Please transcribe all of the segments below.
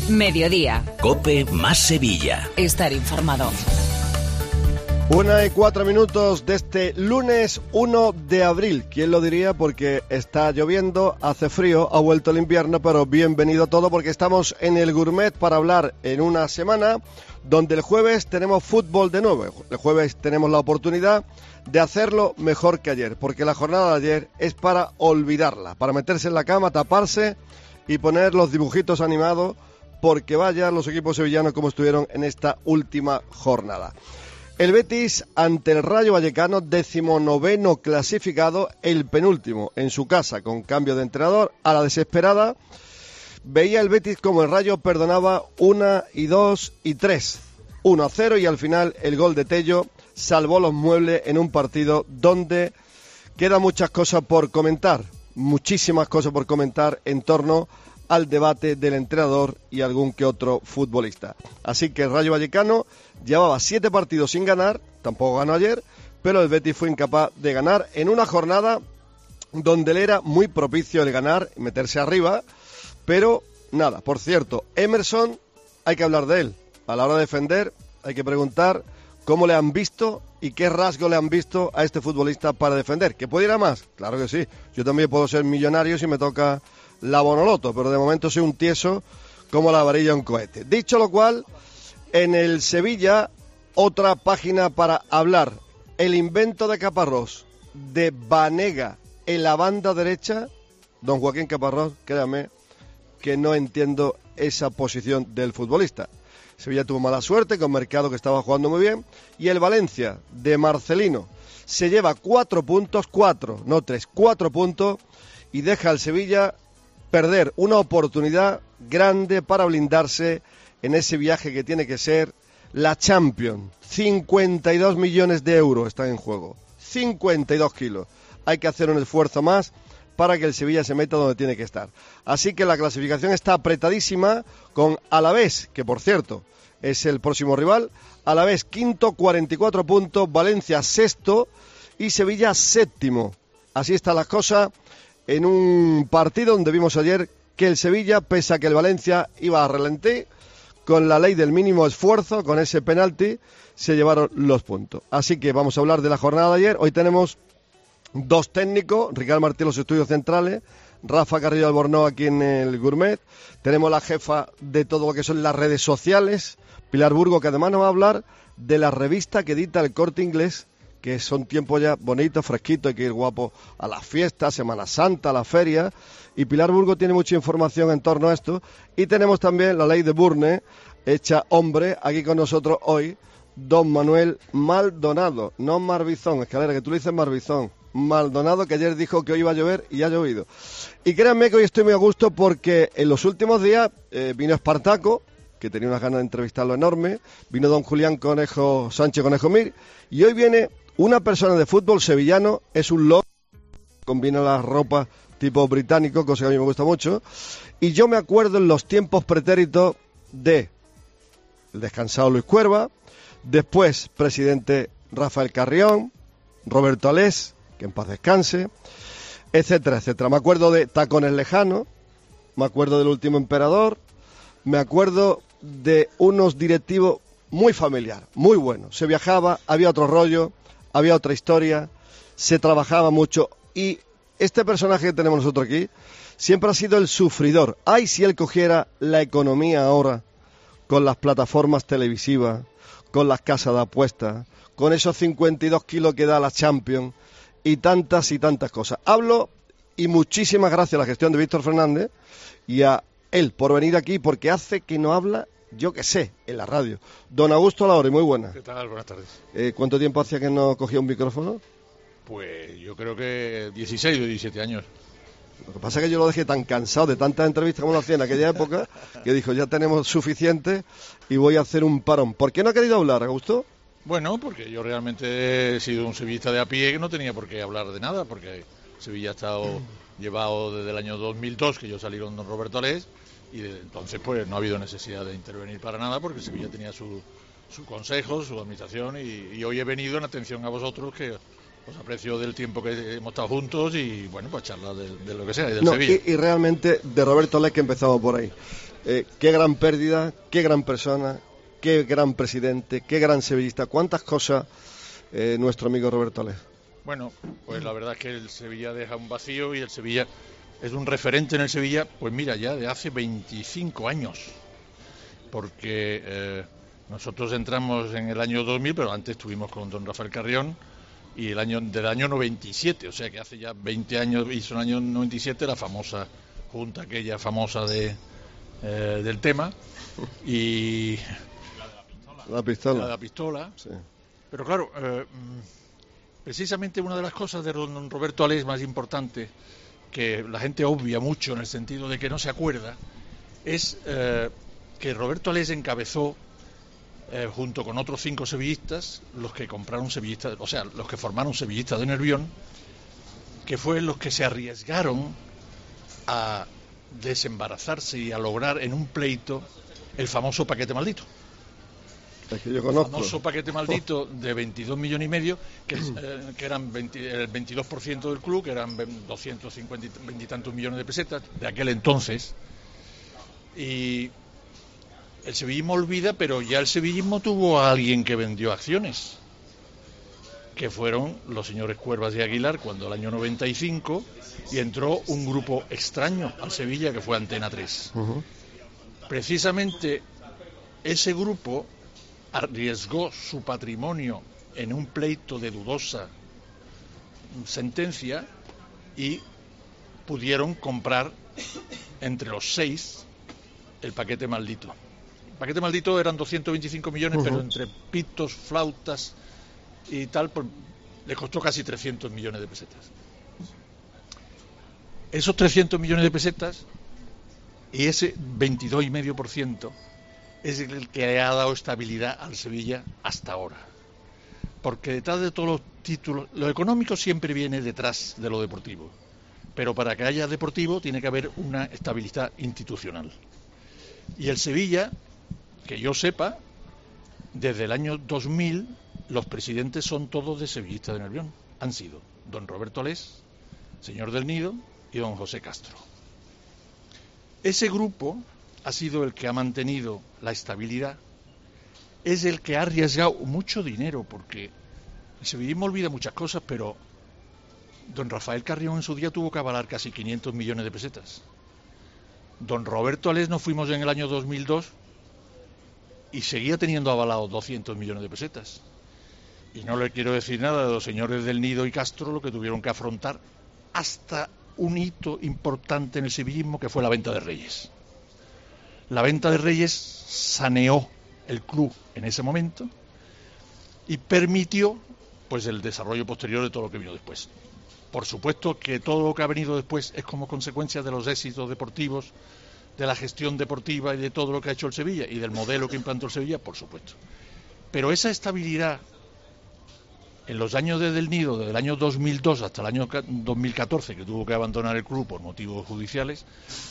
Mediodía. COPE más Sevilla. Estar informado. 1:04 de este lunes 1 de abril. ¿Quién lo diría? Porque está lloviendo, hace frío, ha vuelto el invierno, pero bienvenido todo porque estamos en el Gourmet para hablar en una semana donde el jueves tenemos fútbol de nuevo. El jueves tenemos la oportunidad de hacerlo mejor que ayer, porque la jornada de ayer es para olvidarla, para meterse en la cama, taparse y poner los dibujitos animados, porque vaya los equipos sevillanos como estuvieron en esta última jornada. El Betis ante el Rayo Vallecano, 19º clasificado, el penúltimo en su casa con cambio de entrenador. A la desesperada veía el Betis como el Rayo perdonaba 1 y 2 y 3, 1-0, y al final el gol de Tello salvó los muebles en un partido donde quedan muchas cosas por comentar, muchísimas cosas por comentar en torno al debate del entrenador y algún que otro futbolista. Así que el Rayo Vallecano llevaba 7 partidos sin ganar, tampoco ganó ayer, pero el Betis fue incapaz de ganar en una jornada donde le era muy propicio el ganar y meterse arriba, pero nada. Por cierto, Emerson, hay que hablar de él. A la hora de defender hay que preguntar cómo le han visto y qué rasgo le han visto a este futbolista para defender. ¿Que puede ir a más? Claro que sí. Yo también puedo ser millonario si me toca la Bonoloto, pero de momento soy un tieso como la varilla de un cohete. Dicho lo cual, en el Sevilla, otra página para hablar. El invento de Caparrós, de Banega en la banda derecha. Don Joaquín Caparrós, créame que no entiendo esa posición del futbolista. Sevilla tuvo mala suerte con Mercado, que estaba jugando muy bien, y el Valencia de Marcelino se lleva 4 puntos, 4, no 3, 4 puntos, y deja al Sevilla perder una oportunidad grande para blindarse en ese viaje que tiene que ser la Champions. 52 millones de euros están en juego, 52 kilos. Hay que hacer un esfuerzo más para que el Sevilla se meta donde tiene que estar. Así que la clasificación está apretadísima, con Alavés, que por cierto es el próximo rival. Alavés quinto, 44 puntos, Valencia sexto y Sevilla séptimo. Así están las cosas en un partido donde vimos ayer que el Sevilla, pese a que el Valencia iba a relentir, con la ley del mínimo esfuerzo, con ese penalti, se llevaron los puntos. Así que vamos a hablar de la jornada de ayer. Hoy tenemos 2 técnicos, Ricardo Martí en los estudios centrales, Rafa Carrillo Albornoz aquí en el Gourmet. Tenemos la jefa de todo lo que son las redes sociales, Pilar Burgo, que además nos va a hablar de la revista que edita el Corte Inglés, que son tiempos ya bonitos, fresquitos, hay que ir guapo a las fiestas, Semana Santa, a la feria, y Pilar Burgo tiene mucha información en torno a esto. Y tenemos también la ley de Burne, hecha hombre, aquí con nosotros hoy, don Manuel Maldonado, no Marbizón, Escalera, que tú le dices Marbizón, Maldonado, que ayer dijo que hoy iba a llover y ha llovido. Y créanme que hoy estoy muy a gusto porque en los últimos días vino Espartaco, que tenía unas ganas de entrevistarlo enorme, vino don Julián Conejo Sánchez Conejo Mir, y hoy viene una persona de fútbol sevillano, es un loco, combina las ropas tipo británico, cosa que a mí me gusta mucho, y yo me acuerdo en los tiempos pretéritos de el descansado Luis Cuerva, después presidente Rafael Carrión, Roberto Alés, que en paz descanse, etcétera, etcétera. Me acuerdo de Tacones Lejanos, me acuerdo del Último Emperador, me acuerdo de unos directivos muy familiar, muy buenos. Se viajaba, había otro rollo, había otra historia, se trabajaba mucho, y este personaje que tenemos nosotros aquí siempre ha sido el sufridor. Ay, si él cogiera la economía ahora con las plataformas televisivas, con las casas de apuestas, con esos 52 kilos que da la Champions y tantas cosas. Hablo, y muchísimas gracias a la gestión de Víctor Fernández y a él por venir aquí, porque hace que no habla, yo que sé, en la radio. Don Augusto Laori, muy buena. ¿Qué tal? Buenas tardes. ¿Cuánto tiempo hacía que no cogía un micrófono? Pues yo creo que 16 o 17 años. Lo que pasa es que yo lo dejé tan cansado de tantas entrevistas como lo hacía en aquella época, que dijo, ya tenemos suficiente y voy a hacer un parón. ¿Por qué no ha querido hablar, Augusto? Bueno, porque yo realmente he sido un sevillista de a pie que no tenía por qué hablar de nada, porque Sevilla ha estado llevado desde el año 2002, que yo salí con don Roberto Alés, y desde entonces pues no ha habido necesidad de intervenir para nada, porque Sevilla tenía su consejo, su administración, y hoy he venido en atención a vosotros, que os aprecio del tiempo que hemos estado juntos, y bueno, pues charlar de lo que sea, y del Sevilla. Y realmente de Roberto Alés, que empezamos por ahí. Qué gran pérdida, qué gran persona, qué gran presidente, qué gran sevillista. Cuántas cosas nuestro amigo Roberto Alés. Bueno, pues la verdad es que el Sevilla deja un vacío y el Sevilla es un referente en el Sevilla, pues mira, ya de hace 25 años. Porque nosotros entramos en el año 2000, pero antes estuvimos con don Rafael Carrión, y del año 97, o sea que hace ya 20 años, hizo en el año 97 la famosa junta, aquella famosa del tema, y la pistola. La pistola. Sí. Pero claro, precisamente una de las cosas de don Roberto Alés más importante, que la gente obvia mucho en el sentido de que no se acuerda, es que Roberto Alés encabezó, junto con otros 5 sevillistas, los que compraron sevillistas, o sea, los que formaron sevillistas de Nervión, que fueron los que se arriesgaron a desembarazarse y a lograr en un pleito el famoso paquete maldito. Es que yo conozco. El famoso paquete maldito de 22 millones y medio, que eran el 22% del club, que eran 250 y tantos millones de pesetas de aquel entonces. Y el sevillismo olvida, pero ya el sevillismo tuvo a alguien que vendió acciones, que fueron los señores Cuervas y Aguilar, cuando el año 95, y entró un grupo extraño al Sevilla, que fue Antena 3. Precisamente ese grupo arriesgó su patrimonio en un pleito de dudosa sentencia y pudieron comprar entre los 6 el paquete maldito. El paquete maldito eran 225 millones, pero entre pitos, flautas y tal, pues, le costó casi 300 millones de pesetas. Esos 300 millones de pesetas y ese 22,5% es el que le ha dado estabilidad al Sevilla hasta ahora. Porque detrás de todos los títulos, lo económico siempre viene detrás de lo deportivo. Pero para que haya deportivo tiene que haber una estabilidad institucional. Y el Sevilla, que yo sepa, desde el año 2000, los presidentes son todos de sevillistas de Nervión. Han sido don Roberto Alés, señor del Nido y don José Castro. Ese grupo ha sido el que ha mantenido la estabilidad, es el que ha arriesgado mucho dinero, porque el sevillismo olvida muchas cosas, pero don Rafael Carrión en su día tuvo que avalar casi 500 millones de pesetas. Don Roberto Alés nos fuimos en el año 2002 y seguía teniendo avalado 200 millones de pesetas. Y no le quiero decir nada de los señores del Nido y Castro, lo que tuvieron que afrontar hasta un hito importante en el sevillismo, que fue la venta de Reyes. La venta de Reyes saneó el club en ese momento y permitió, pues, el desarrollo posterior de todo lo que vino después. Por supuesto que todo lo que ha venido después es como consecuencia de los éxitos deportivos, de la gestión deportiva y de todo lo que ha hecho el Sevilla y del modelo que implantó el Sevilla, por supuesto. Pero esa estabilidad en los años desde el Nido, desde el año 2002 hasta el año 2014, que tuvo que abandonar el club por motivos judiciales,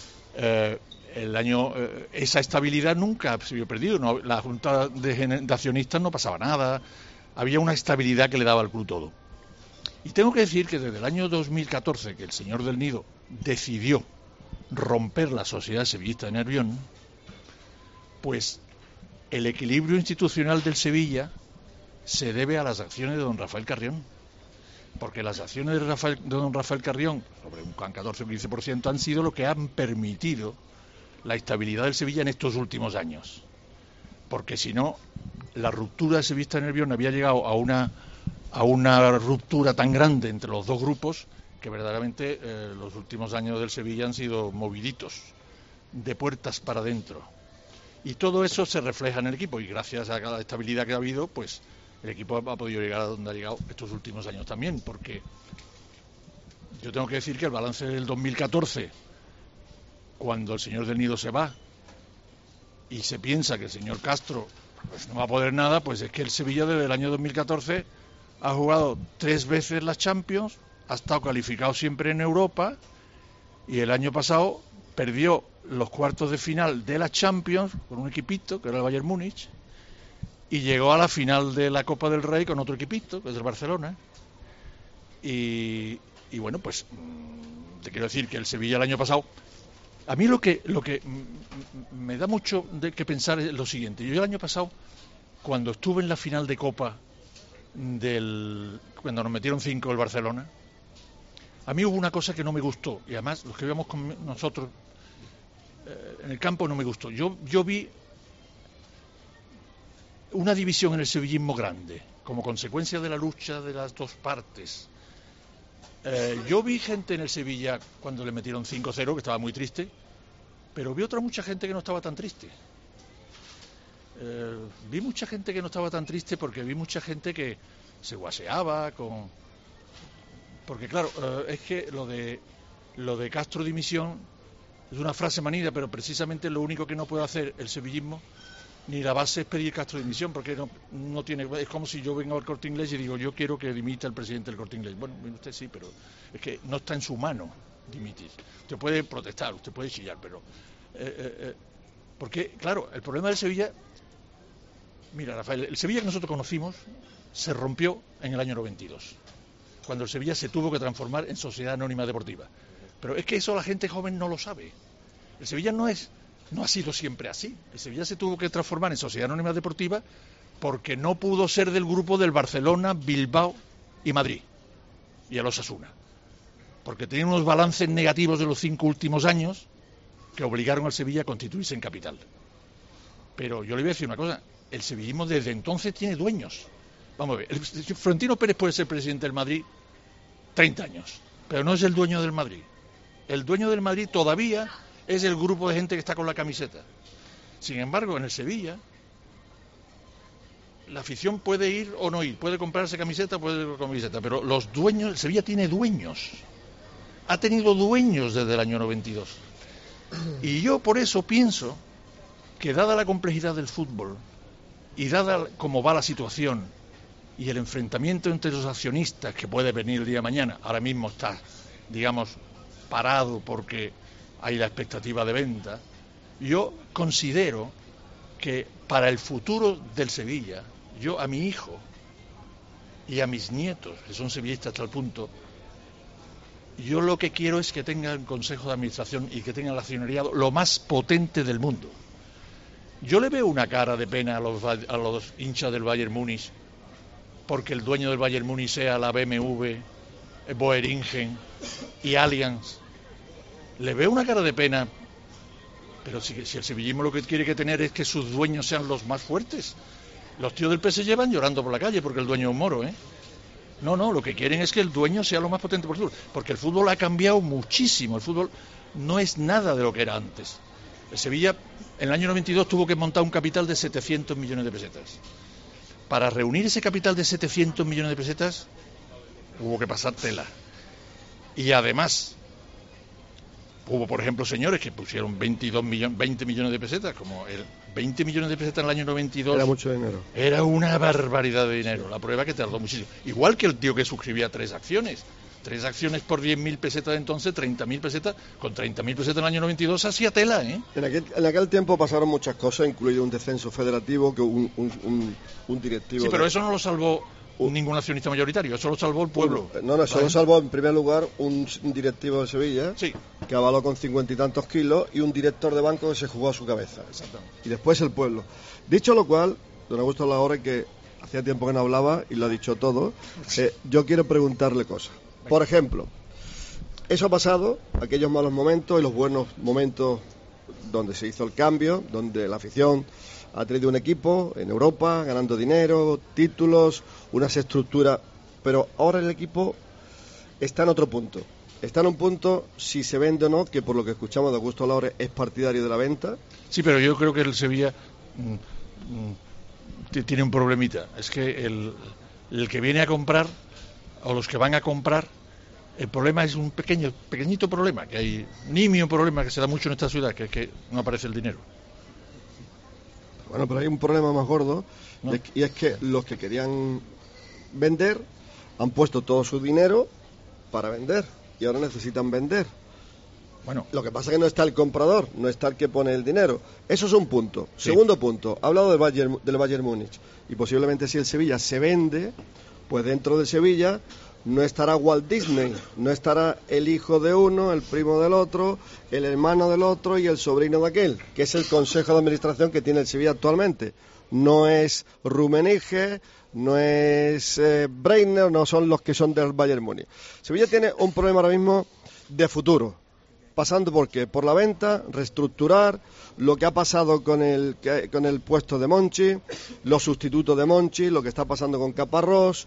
esa estabilidad nunca se vio perdido. No, la junta de accionistas no pasaba nada, había una estabilidad que le daba al club todo. Y tengo que decir que desde el año 2014, que el señor del Nido decidió romper la sociedad sevillista de Nervión, pues el equilibrio institucional del Sevilla se debe a las acciones de don Rafael Carrión, porque las acciones de don Rafael Carrión, sobre un 14 o 15%, han sido lo que han permitido la estabilidad del Sevilla en estos últimos años. Porque si no, la ruptura de sevillista de Nervión había llegado a una ruptura tan grande entre los dos grupos que verdaderamente los últimos años del Sevilla han sido moviditos, de puertas para adentro. Y todo eso se refleja en el equipo, y gracias a la estabilidad que ha habido, pues el equipo ha podido llegar a donde ha llegado estos últimos años también, porque yo tengo que decir que el balance del 2014, cuando el señor del Nido se va y se piensa que el señor Castro pues no va a poder nada, pues es que el Sevilla desde el año 2014 ha jugado 3 veces las Champions, ha estado calificado siempre en Europa, y el año pasado perdió los cuartos de final de la Champions con un equipito, que era el Bayern Múnich, y llegó a la final de la Copa del Rey con otro equipito, que es el Barcelona. Y bueno, pues te quiero decir que el Sevilla el año pasado A mí lo que me da mucho de que pensar es lo siguiente. Yo el año pasado, cuando estuve en la final de Copa cuando nos metieron 5 el Barcelona, a mí hubo una cosa que no me gustó, y además los que íbamos con nosotros en el campo no me gustó. Yo vi una división en el sevillismo grande, como consecuencia de la lucha de las dos partes. Yo vi gente en el Sevilla cuando le metieron 5-0 que estaba muy triste, pero vi mucha gente que no estaba tan triste. Vi mucha gente que no estaba tan triste porque vi mucha gente que se guaseaba porque claro, es que lo de Castro dimisión es una frase manida, pero precisamente lo único que no puede hacer el sevillismo ni la base es pedir Castro dimisión, porque no tiene, es como si yo vengo al Corte Inglés y digo yo quiero que dimita el presidente del Corte Inglés. Bueno, usted sí, pero es que no está en su mano dimitir. Usted puede protestar, usted puede chillar, pero porque claro, el problema del Sevilla, mira, Rafael, el Sevilla que nosotros conocimos se rompió en el año 92, cuando el Sevilla se tuvo que transformar en Sociedad Anónima Deportiva. Pero es que eso la gente joven no lo sabe. El Sevilla no ha sido siempre así. El Sevilla se tuvo que transformar en Sociedad Anónima Deportiva porque no pudo ser del grupo del Barcelona, Bilbao y Madrid, y el Osasuna, porque tenía unos balances negativos de los 5 últimos años que obligaron al Sevilla a constituirse en capital. Pero yo le voy a decir una cosa, el sevillismo desde entonces tiene dueños. Vamos a ver, Florentino Pérez puede ser presidente del Madrid 30 años, pero no es el dueño del Madrid. El dueño del Madrid todavía es el grupo de gente que está con la camiseta. Sin embargo, en el Sevilla, la afición puede ir o no ir, puede comprarse camiseta, puede ir con camiseta, pero los dueños, el Sevilla tiene dueños. Ha tenido dueños desde el año 92. Y yo por eso pienso que dada la complejidad del fútbol y dada cómo va la situación y el enfrentamiento entre los accionistas que puede venir el día de mañana, ahora mismo está, digamos, parado porque hay la expectativa de venta, yo considero que para el futuro del Sevilla, yo a mi hijo y a mis nietos, que son sevillistas hasta el punto, yo lo que quiero es que tengan consejo de administración y que tengan el accionariado lo más potente del mundo. Yo le veo una cara de pena a los hinchas del Bayern Múnich porque el dueño del Bayern Múnich sea la BMW, Boehringen y Allianz. Le veo una cara de pena, pero si el sevillismo lo que quiere que tener es que sus dueños sean los más fuertes. Los tíos del PSG van llorando por la calle porque el dueño es un moro, ¿eh? No, lo que quieren es que el dueño sea lo más potente posible, porque el fútbol ha cambiado muchísimo, el fútbol no es nada de lo que era antes. El Sevilla en el año 92 tuvo que montar un capital de 700 millones de pesetas. Para reunir ese capital de 700 millones de pesetas hubo que pasar tela. Y además hubo, por ejemplo, señores que pusieron 20 millones de pesetas, como 20 millones de pesetas en el año 92. Era mucho dinero. Era una barbaridad de dinero. La prueba que tardó muchísimo. Igual que el tío que suscribía 3 acciones. 3 acciones por 10.000 pesetas de entonces, 30.000 pesetas. Con 30.000 pesetas en el año 92 hacía tela, ¿eh? En aquel tiempo pasaron muchas cosas, incluido un descenso federativo, que un directivo... Sí, pero eso no lo salvó ningún accionista mayoritario, eso lo salvó el pueblo. Eso lo salvó en primer lugar un directivo de Sevilla, sí, que avaló con 50 y tantos kilos, y un director de banco que se jugó a su cabeza. Exactamente. Y después el pueblo. Dicho lo cual, don Augusto Lahore, que hacía tiempo que no hablaba y lo ha dicho todo, yo quiero preguntarle cosas. Por ejemplo, eso ha pasado, aquellos malos momentos y los buenos momentos donde se hizo el cambio, donde la afición ha tenido un equipo en Europa, ganando dinero, títulos, unas estructuras, pero ahora el equipo está en otro punto. Está en un punto, si se vende o no, que por lo que escuchamos de Augusto Lahore es partidario de la venta. Sí, pero yo creo que el Sevilla tiene un problemita. Es que el que viene a comprar, o los que van a comprar, el problema es un pequeñito problema, que hay nimio problema que se da mucho en esta ciudad, que es que no aparece el dinero. Bueno, pero hay un problema más gordo, ¿no? Y es que los que querían vender han puesto todo su dinero para vender y ahora necesitan vender. Bueno, lo que pasa es que no está el comprador, no está el que pone el dinero. Eso es un punto. Sí. Segundo punto, ha hablado del Bayern Múnich y posiblemente si el Sevilla se vende, pues dentro del Sevilla no estará Walt Disney, no estará el hijo de uno, el primo del otro, el hermano del otro y el sobrino de aquel, que es el consejo de administración que tiene el Sevilla actualmente. No es Rummenigge, no es Breitner, no son los que son del Bayern Múnich. Sevilla tiene un problema ahora mismo de futuro, pasando por qué, por la venta, reestructurar, lo que ha pasado con el puesto de Monchi, los sustitutos de Monchi, lo que está pasando con Caparrós,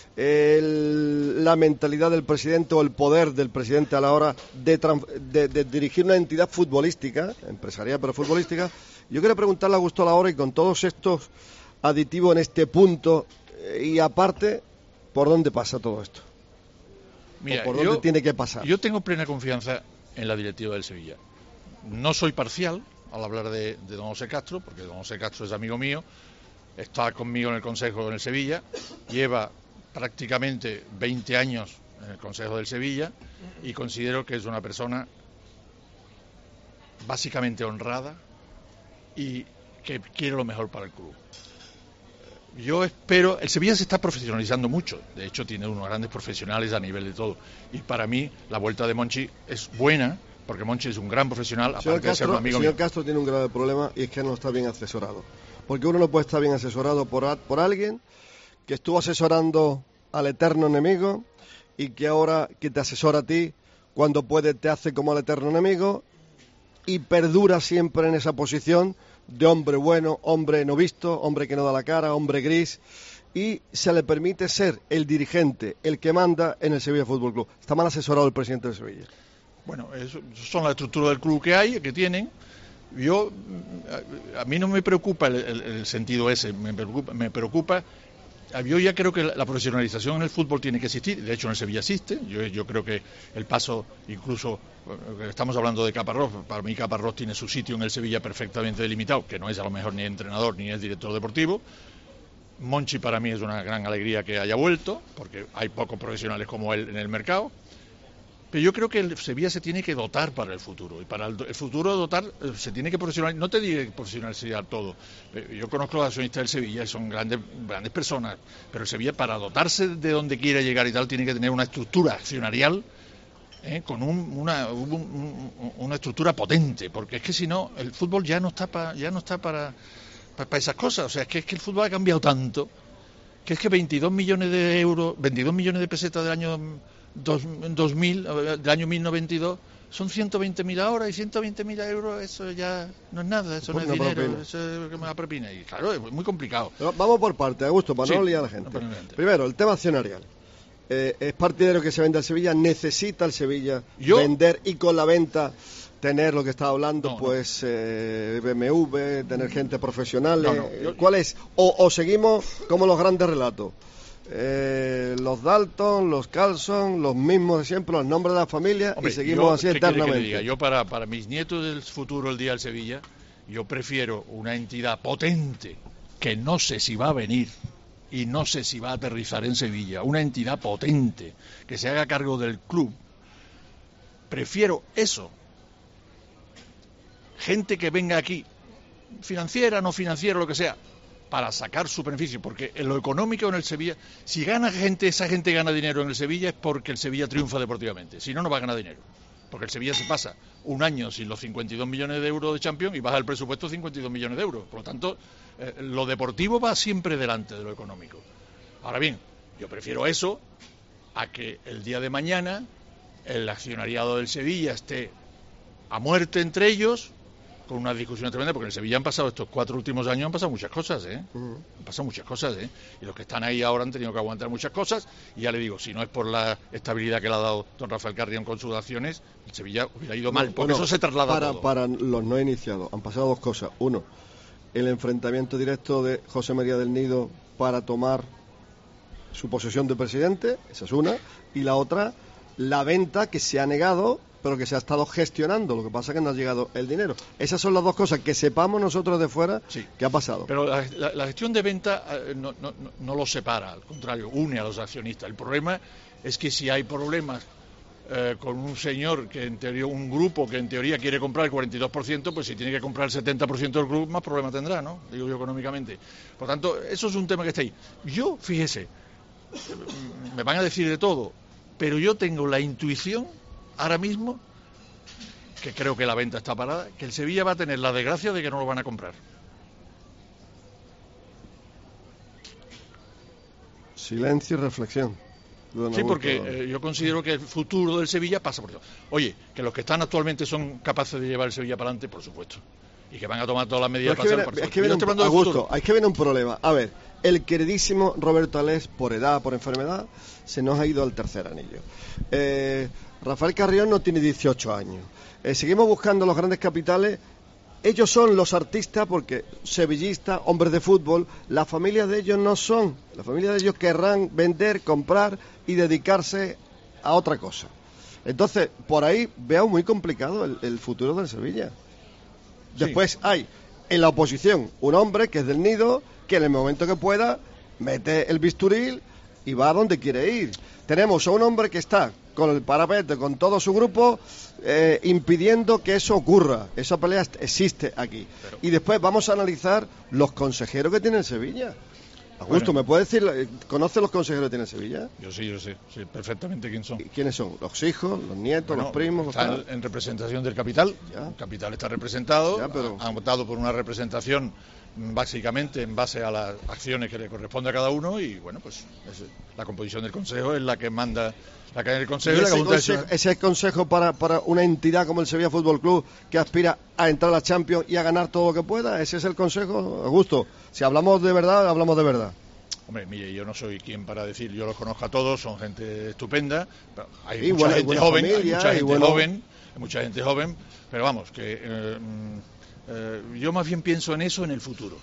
la mentalidad del presidente o el poder del presidente a la hora de dirigir una entidad futbolística, empresarial pero futbolística. Yo quería preguntarle a Augusto Lahora, y con todos estos aditivos en este punto, y aparte, ¿por dónde pasa todo esto? Mira, ¿Por dónde tiene que pasar? Yo tengo plena confianza en la directiva del Sevilla. No soy parcial al hablar de don José Castro, porque don José Castro es amigo mío, está conmigo en el Consejo en el Sevilla, lleva prácticamente 20 años en el Consejo del Sevilla y considero que es una persona básicamente honrada y que quiere lo mejor para el club. Yo espero, el Sevilla se está profesionalizando mucho, de hecho tiene unos grandes profesionales a nivel de todo, y para mí la vuelta de Monchi es buena, porque Monchi es un gran profesional, aparte de ser un amigo mío. Señor Castro tiene un grave problema, y es que no está bien asesorado, porque uno no puede estar bien asesorado por alguien que estuvo asesorando al eterno enemigo, y que ahora que te asesora a ti, cuando puede te hace como al eterno enemigo, y perdura siempre en esa posición de hombre bueno, hombre no visto, hombre que no da la cara, hombre gris, y se le permite ser el dirigente, el que manda en el Sevilla Fútbol Club. Está mal asesorado el presidente del Sevilla. Bueno, eso son las estructuras del club que hay, que tienen. A mí no me preocupa el sentido ese, me preocupa. Yo ya creo que la profesionalización en el fútbol tiene que existir, de hecho en el Sevilla existe. Yo creo que el paso, incluso estamos hablando de Caparrós, para mí Caparrós tiene su sitio en el Sevilla perfectamente delimitado, que no es a lo mejor ni entrenador ni es director deportivo. Monchi para mí es una gran alegría que haya vuelto, porque hay pocos profesionales como él en el mercado. Pero yo creo que el Sevilla se tiene que dotar para el futuro, y para el futuro dotar se tiene que profesionalizar. No te digo profesionalizar todo. Yo conozco a los accionistas del Sevilla y son grandes personas, pero el Sevilla, para dotarse de donde quiera llegar y tal, tiene que tener una estructura accionarial con una estructura potente, porque es que si no el fútbol ya no está para esas cosas. O sea, es que el fútbol ha cambiado tanto que es que 22 millones de pesetas del año 2000, del año 1992, son 120.000 ahora, y 120.000 euros, eso ya no es nada, eso no es dinero, propina. Eso es que me da propina. Y claro, es muy complicado. Pero vamos por partes, Augusto, para no liar a la gente. Primero, el tema accionarial. ¿Es partidario que se venda el Sevilla? ¿Necesita el Sevilla vender y con la venta tener lo que estaba hablando, BMW, tener gente profesional? ¿Cuál es? O seguimos como los grandes relatos. Los Dalton, los Carlson, los mismos de siempre, los nombres de la familia. Hombre, y seguimos así eternamente. Yo para mis nietos del futuro, el día del Sevilla, yo prefiero una entidad potente, que no sé si va a venir y no sé si va a aterrizar en Sevilla, una entidad potente que se haga cargo del club. Prefiero eso. Gente que venga aquí, financiera, no financiera, lo que sea, para sacar su beneficio, porque en lo económico en el Sevilla, si gana gente, esa gente gana dinero en el Sevilla, es porque el Sevilla triunfa deportivamente, si no, no va a ganar dinero, porque el Sevilla se pasa un año sin los 52 millones de euros de Champions y baja el presupuesto 52 millones de euros, por lo tanto, lo deportivo va siempre delante de lo económico. Ahora bien, yo prefiero eso a que el día de mañana el accionariado del Sevilla esté a muerte entre ellos, con una discusión tremenda, porque en el Sevilla han pasado estos 4 últimos años, han pasado muchas cosas, Han pasado muchas cosas, Y los que están ahí ahora han tenido que aguantar muchas cosas, y ya le digo, si no es por la estabilidad que le ha dado don Rafael Carrión con sus acciones, el Sevilla hubiera ido mal, porque eso se traslada todo. Para los no iniciados, han pasado 2 cosas. Uno, el enfrentamiento directo de José María del Nido para tomar su posesión de presidente, esa es una, y la otra, la venta que se ha negado, pero que se ha estado gestionando, lo que pasa es que no ha llegado el dinero. Esas son las 2 cosas que sepamos nosotros de fuera que ha pasado. Pero la gestión de venta no lo separa, al contrario, une a los accionistas. El problema es que si hay problemas con un señor, un grupo que en teoría quiere comprar el 42%, pues si tiene que comprar el 70% del club, más problema tendrá, ¿no? Digo yo, económicamente. Por tanto, eso es un tema que está ahí. Yo, fíjese, me van a decir de todo, pero yo tengo la intuición ahora mismo, que creo que la venta está parada, que el Sevilla va a tener la desgracia de que no lo van a comprar. Silencio y reflexión. Sí, porque yo considero que el futuro del Sevilla pasa por eso. Oye, que los que están actualmente son capaces de llevar el Sevilla para adelante, por supuesto. Y que van a tomar todas las medidas para pasar. Es que viene un problema. A ver, el queridísimo Roberto Alés, por edad, por enfermedad, se nos ha ido al tercer anillo. Rafael Carrión no tiene 18 años. Seguimos buscando los grandes capitales. Ellos son los artistas porque sevillistas, hombres de fútbol, la familia de ellos no son. La familia de ellos querrán vender, comprar y dedicarse a otra cosa. Entonces, por ahí veo muy complicado el futuro del Sevilla. Después sí. Hay en la oposición un hombre que es del Nido, que en el momento que pueda mete el bisturil y va a donde quiere ir. Tenemos a un hombre que está con el parapente, con todo su grupo, impidiendo que eso ocurra. Esa pelea existe aquí. Pero... Y después vamos a analizar los consejeros que tiene el Sevilla. Augusto, ¿me puedes decir, conoce los consejeros que tiene el Sevilla? Yo sé perfectamente quién son. ¿Quiénes son? ¿Los hijos, los nietos, los primos? Están en representación del capital. Ya. El capital está representado. Ya, pero... Han votado por una representación básicamente en base a las acciones que le corresponde a cada uno y bueno, pues la composición del consejo es la que manda la cadena del consejo. Ese es consejo para una entidad como el Sevilla Fútbol Club que aspira a entrar a la Champions y a ganar todo lo que pueda. Ese es el consejo, Augusto. Si hablamos de verdad, hablamos de verdad. Hombre, mire, yo no soy quien para decir, yo los conozco a todos, son gente estupenda, hay mucha gente joven, hay mucha gente joven, pero vamos, que yo más bien pienso en eso en el futuro.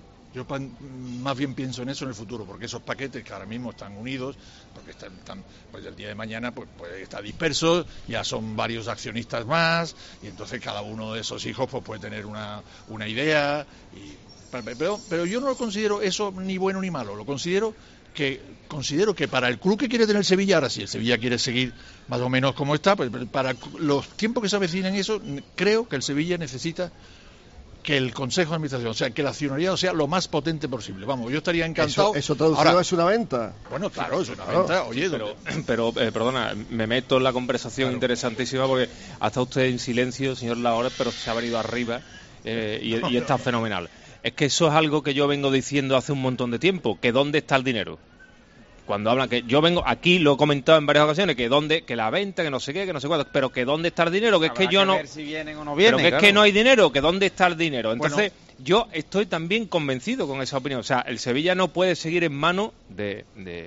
Más bien pienso en eso en el futuro, porque esos paquetes que ahora mismo están unidos, porque están pues el día de mañana pues estar dispersos, ya son varios accionistas más, y entonces cada uno de esos hijos pues puede tener una idea, pero yo no lo considero eso ni bueno ni malo, lo considero que para el club que quiere tener Sevilla, ahora si el Sevilla quiere seguir más o menos como está, pues para los tiempos que se avecinan eso, creo que el Sevilla necesita que el Consejo de Administración, o sea, que el accionariado sea lo más potente posible. Vamos, yo estaría encantado. Eso traducido ahora, es una venta. Bueno, claro, es una venta. Oye, pero perdona, me meto en la conversación interesantísima porque ha estado usted en silencio, señor Lahore, pero se ha venido arriba y está fenomenal. Es que eso es algo que yo vengo diciendo hace un montón de tiempo, que ¿dónde está el dinero? Cuando hablan, que yo vengo aquí, lo he comentado en varias ocasiones, que la venta, que no sé qué, que no sé cuánto, pero que ¿dónde está el dinero? Que es que yo no... ver si vienen o no vienen, pero que es que no hay dinero, que ¿dónde está el dinero? Entonces, yo estoy también convencido con esa opinión. O sea, el Sevilla no puede seguir en manos de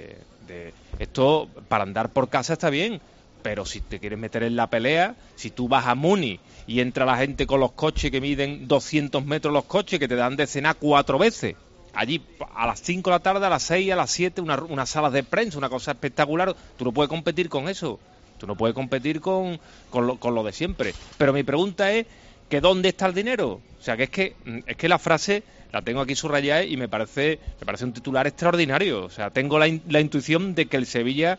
esto. Para andar por casa está bien, pero si te quieres meter en la pelea, si tú vas a Muni y entra la gente con los coches que miden 200 metros los coches, que te dan de cenar 4 veces... Allí a las 5 de la tarde, a las 6, a las 7, unas salas de prensa, una cosa espectacular. Tú no puedes competir con eso. Tú no puedes competir con lo de siempre. Pero mi pregunta es que ¿dónde está el dinero? O sea, que es que la frase la tengo aquí subrayada y me parece un titular extraordinario. O sea, tengo la intuición de que el Sevilla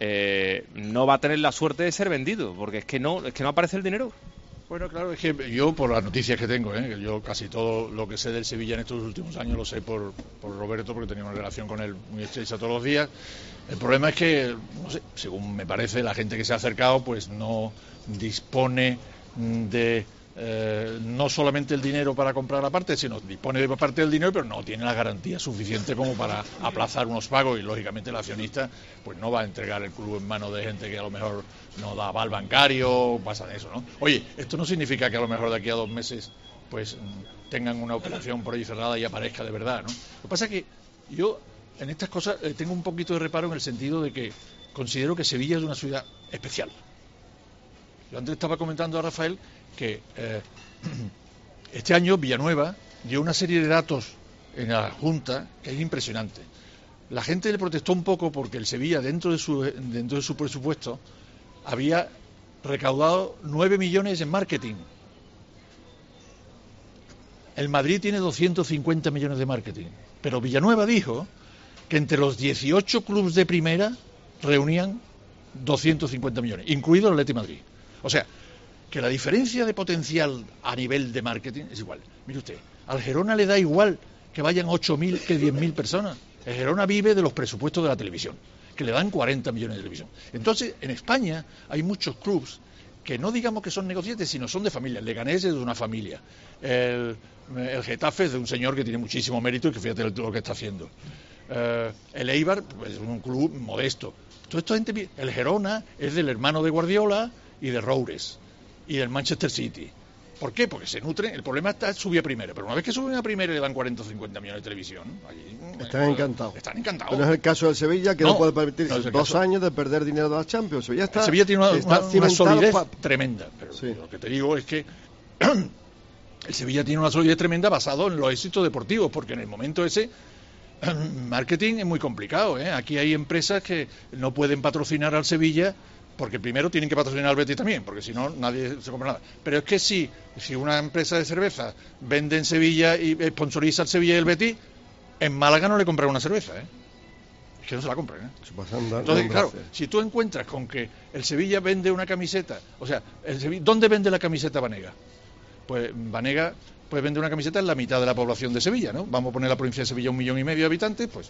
no va a tener la suerte de ser vendido, porque es que no aparece el dinero. Bueno, claro, es que yo, por las noticias que tengo, yo casi todo lo que sé del Sevilla en estos últimos años lo sé por Roberto, porque tenía una relación con él muy estrecha todos los días. El problema es que, no sé, según me parece, la gente que se ha acercado pues no dispone de no solamente el dinero para comprar aparte, sino dispone de parte del dinero, pero no tiene la garantía suficiente como para aplazar unos pagos y, lógicamente, el accionista pues no va a entregar el club en manos de gente que a lo mejor no da aval bancario, pasa eso, ¿no? Oye, esto no significa que a lo mejor de aquí a 2 meses pues tengan una operación por ahí cerrada y aparezca de verdad, ¿no? Lo que pasa es que yo en estas cosas tengo un poquito de reparo en el sentido de que considero que Sevilla es una ciudad especial. Yo antes estaba comentando a Rafael que este año Villanueva dio una serie de datos en la Junta que es impresionante. La gente le protestó un poco porque el Sevilla, dentro de su presupuesto, había recaudado 9 millones en marketing. El Madrid tiene 250 millones de marketing. Pero Villanueva dijo que entre los 18 clubes de primera reunían 250 millones, incluido el Atlético de Madrid. O sea, que la diferencia de potencial a nivel de marketing es igual. Mire usted, al Gerona le da igual que vayan 8.000 que 10.000 personas. El Gerona vive de los presupuestos de la televisión, que le dan 40 millones de televisión. Entonces, en España hay muchos clubes que no digamos que son negociantes, sino son de familia. El Leganés es de una familia. El Getafe es de un señor que tiene muchísimo mérito y que fíjate lo que está haciendo. El Eibar pues, es un club modesto. Toda esta gente, el Gerona es del hermano de Guardiola y de Roures y del Manchester City. ¿Por qué? Porque se nutren. El problema está subir a primera, pero una vez que suben a primera y le dan 40 o 50 millones de televisión, allí, están encantados. Están encantados. Pero no es el caso del Sevilla, que no puede permitirse no es 2 años de perder dinero de la Champions. El Sevilla tiene una solidez tremenda. Pero sí, lo que te digo es que el Sevilla tiene una solidez tremenda basado en los éxitos deportivos, porque en el momento ese marketing es muy complicado, ¿eh? Aquí hay empresas que no pueden patrocinar al Sevilla porque primero tienen que patrocinar al Betis también, porque si no nadie se compra nada. Pero es que si una empresa de cerveza vende en Sevilla y sponsoriza al Sevilla y el Betis, en Málaga no le compran una cerveza, ¿eh? Es que no se la compran, ¿eh? Entonces, claro, si tú encuentras con que el Sevilla vende una camiseta, o sea, ¿dónde vende la camiseta Banega? Pues Banega pues vende una camiseta en la mitad de la población de Sevilla, ¿no? Vamos a poner la provincia de Sevilla 1,5 millones de habitantes, pues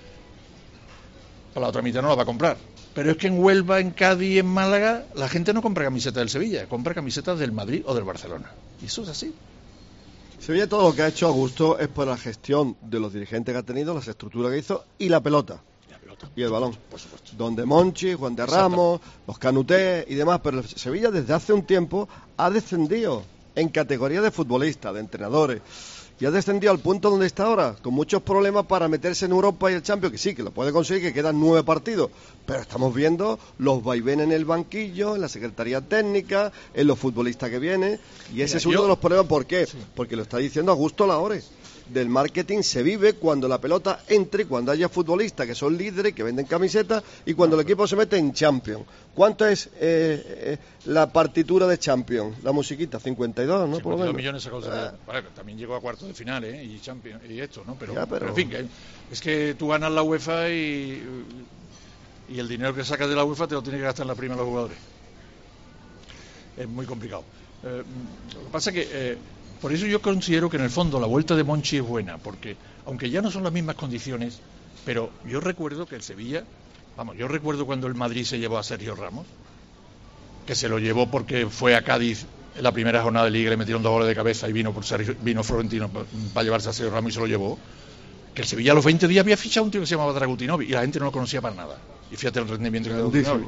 la otra mitad no la va a comprar. Pero es que en Huelva, en Cádiz, en Málaga, la gente no compra camisetas del Sevilla, compra camisetas del Madrid o del Barcelona. Y eso es así. Sevilla todo lo que ha hecho a gusto es por la gestión de los dirigentes que ha tenido, las estructuras que hizo y la pelota. Y el balón. Por supuesto. Donde Monchi, Juan de Ramos, los Canuté y demás. Pero el Sevilla desde hace un tiempo ha descendido en categoría de futbolistas, de entrenadores. Y ha descendido al punto donde está ahora, con muchos problemas para meterse en Europa y el Champions, que sí, que lo puede conseguir, que quedan 9 partidos, pero estamos viendo los vaivenes en el banquillo, en la secretaría técnica, en los futbolistas que vienen, y ese es uno de los problemas. ¿Por qué? Sí. Porque lo está diciendo Augusto Lahore. Del marketing se vive cuando la pelota entre, cuando haya futbolistas que son líderes, que venden camisetas, y cuando el equipo se mete en Champions. ¿Cuánto es la partitura de Champions? La musiquita, 52, ¿no? 52 millones sacó el Sevilla. Vale, también llegó a cuartos de final, y Champions, y esto, ¿no? Pero en fin, es que tú ganas la UEFA y el dinero que sacas de la UEFA te lo tienes que gastar en la prima de los jugadores. Es muy complicado. Lo que pasa es que... por eso yo considero que en el fondo la vuelta de Monchi es buena, porque aunque ya no son las mismas condiciones, pero yo recuerdo que el Sevilla, yo recuerdo cuando el Madrid se llevó a Sergio Ramos, que se lo llevó porque fue a Cádiz en la primera jornada de Liga, le metieron 2 goles de cabeza y vino Florentino para llevarse a Sergio Ramos y se lo llevó, que el Sevilla a los 20 días había fichado a un tío que se llamaba Dragutinovi y la gente no lo conocía para nada. Y fíjate el rendimiento que Dragutinovi.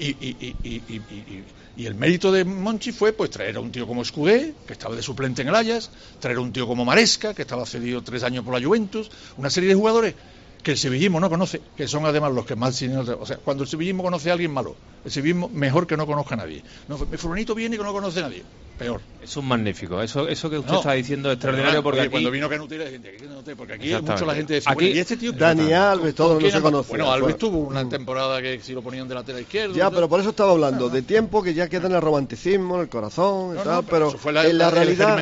Y el mérito de Monchi fue pues traer a un tío como Escudé, que estaba de suplente en el Ajax, traer a un tío como Maresca, que estaba cedido 3 años por la Juventus, una serie de jugadores que el sevillismo no conoce, que son además los que más... O sea, cuando el sevillismo conoce a alguien, malo. El sevillismo mejor que no conozca a nadie. No, Fulanito viene y que no conoce a nadie. Peor. Es un magnífico. Eso que usted está diciendo es extraordinario, porque aquí... Cuando vino Canutera, la gente, porque aquí hay mucho la gente de fútbol. Y este tío... Dani Alves, todo no se conoce. Bueno, Alves tuvo una temporada que si lo ponían de lateral izquierdo... Ya, pero por eso estaba hablando de tiempo que ya queda en el romanticismo, en el corazón y tal, pero en la realidad...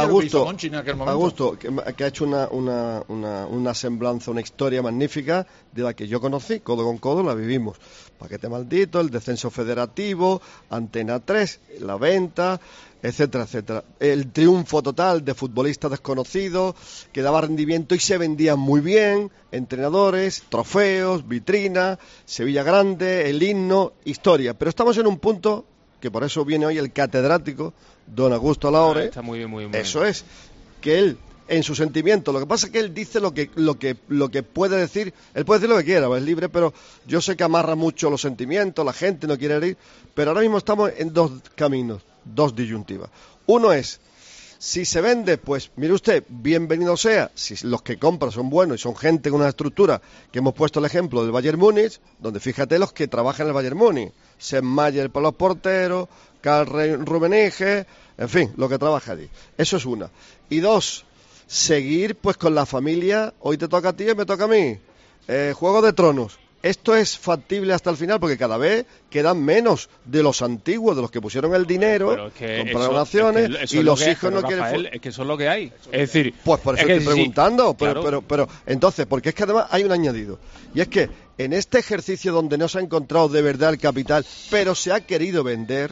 Augusto, que ha hecho una semblanza, una historia magnífica de la que yo conocí, codo con codo, la vivimos. Paquete maldito, el descenso federativo, Antena 3, la venta, etcétera, etcétera. El triunfo total de futbolistas desconocidos, que daba rendimiento y se vendían muy bien, entrenadores, trofeos, vitrina, Sevilla Grande, el himno, historia. Pero estamos en un punto, que por eso viene hoy el catedrático, don Augusto Lahore. Está muy bien, muy bien. Eso es, que él... en su sentimiento, lo que pasa es que él dice lo que puede decir, él puede decir lo que quiera, es libre, pero yo sé que amarra mucho los sentimientos, la gente no quiere herir, pero ahora mismo estamos en 2 caminos, 2 disyuntivas. Uno es, si se vende, pues mire usted, bienvenido sea, si los que compran son buenos y son gente con una estructura, que hemos puesto el ejemplo del Bayern Múnich, donde fíjate los que trabajan en el Bayern Múnich, Sennmayer para los porteros, Karl Rummenigge, en fin, lo que trabaja allí. Eso es una. Y 2, seguir pues con la familia, hoy te toca a ti y me toca a mí, Juego de Tronos. Esto es factible hasta el final porque cada vez quedan menos de los antiguos, de los que pusieron el dinero, compraron acciones y los hijos no quieren... Es que eso es lo que hay. Es decir... Pues por eso estoy preguntando, pero entonces, porque es que además hay un añadido. Y es que en este ejercicio donde no se ha encontrado de verdad el capital, pero se ha querido vender...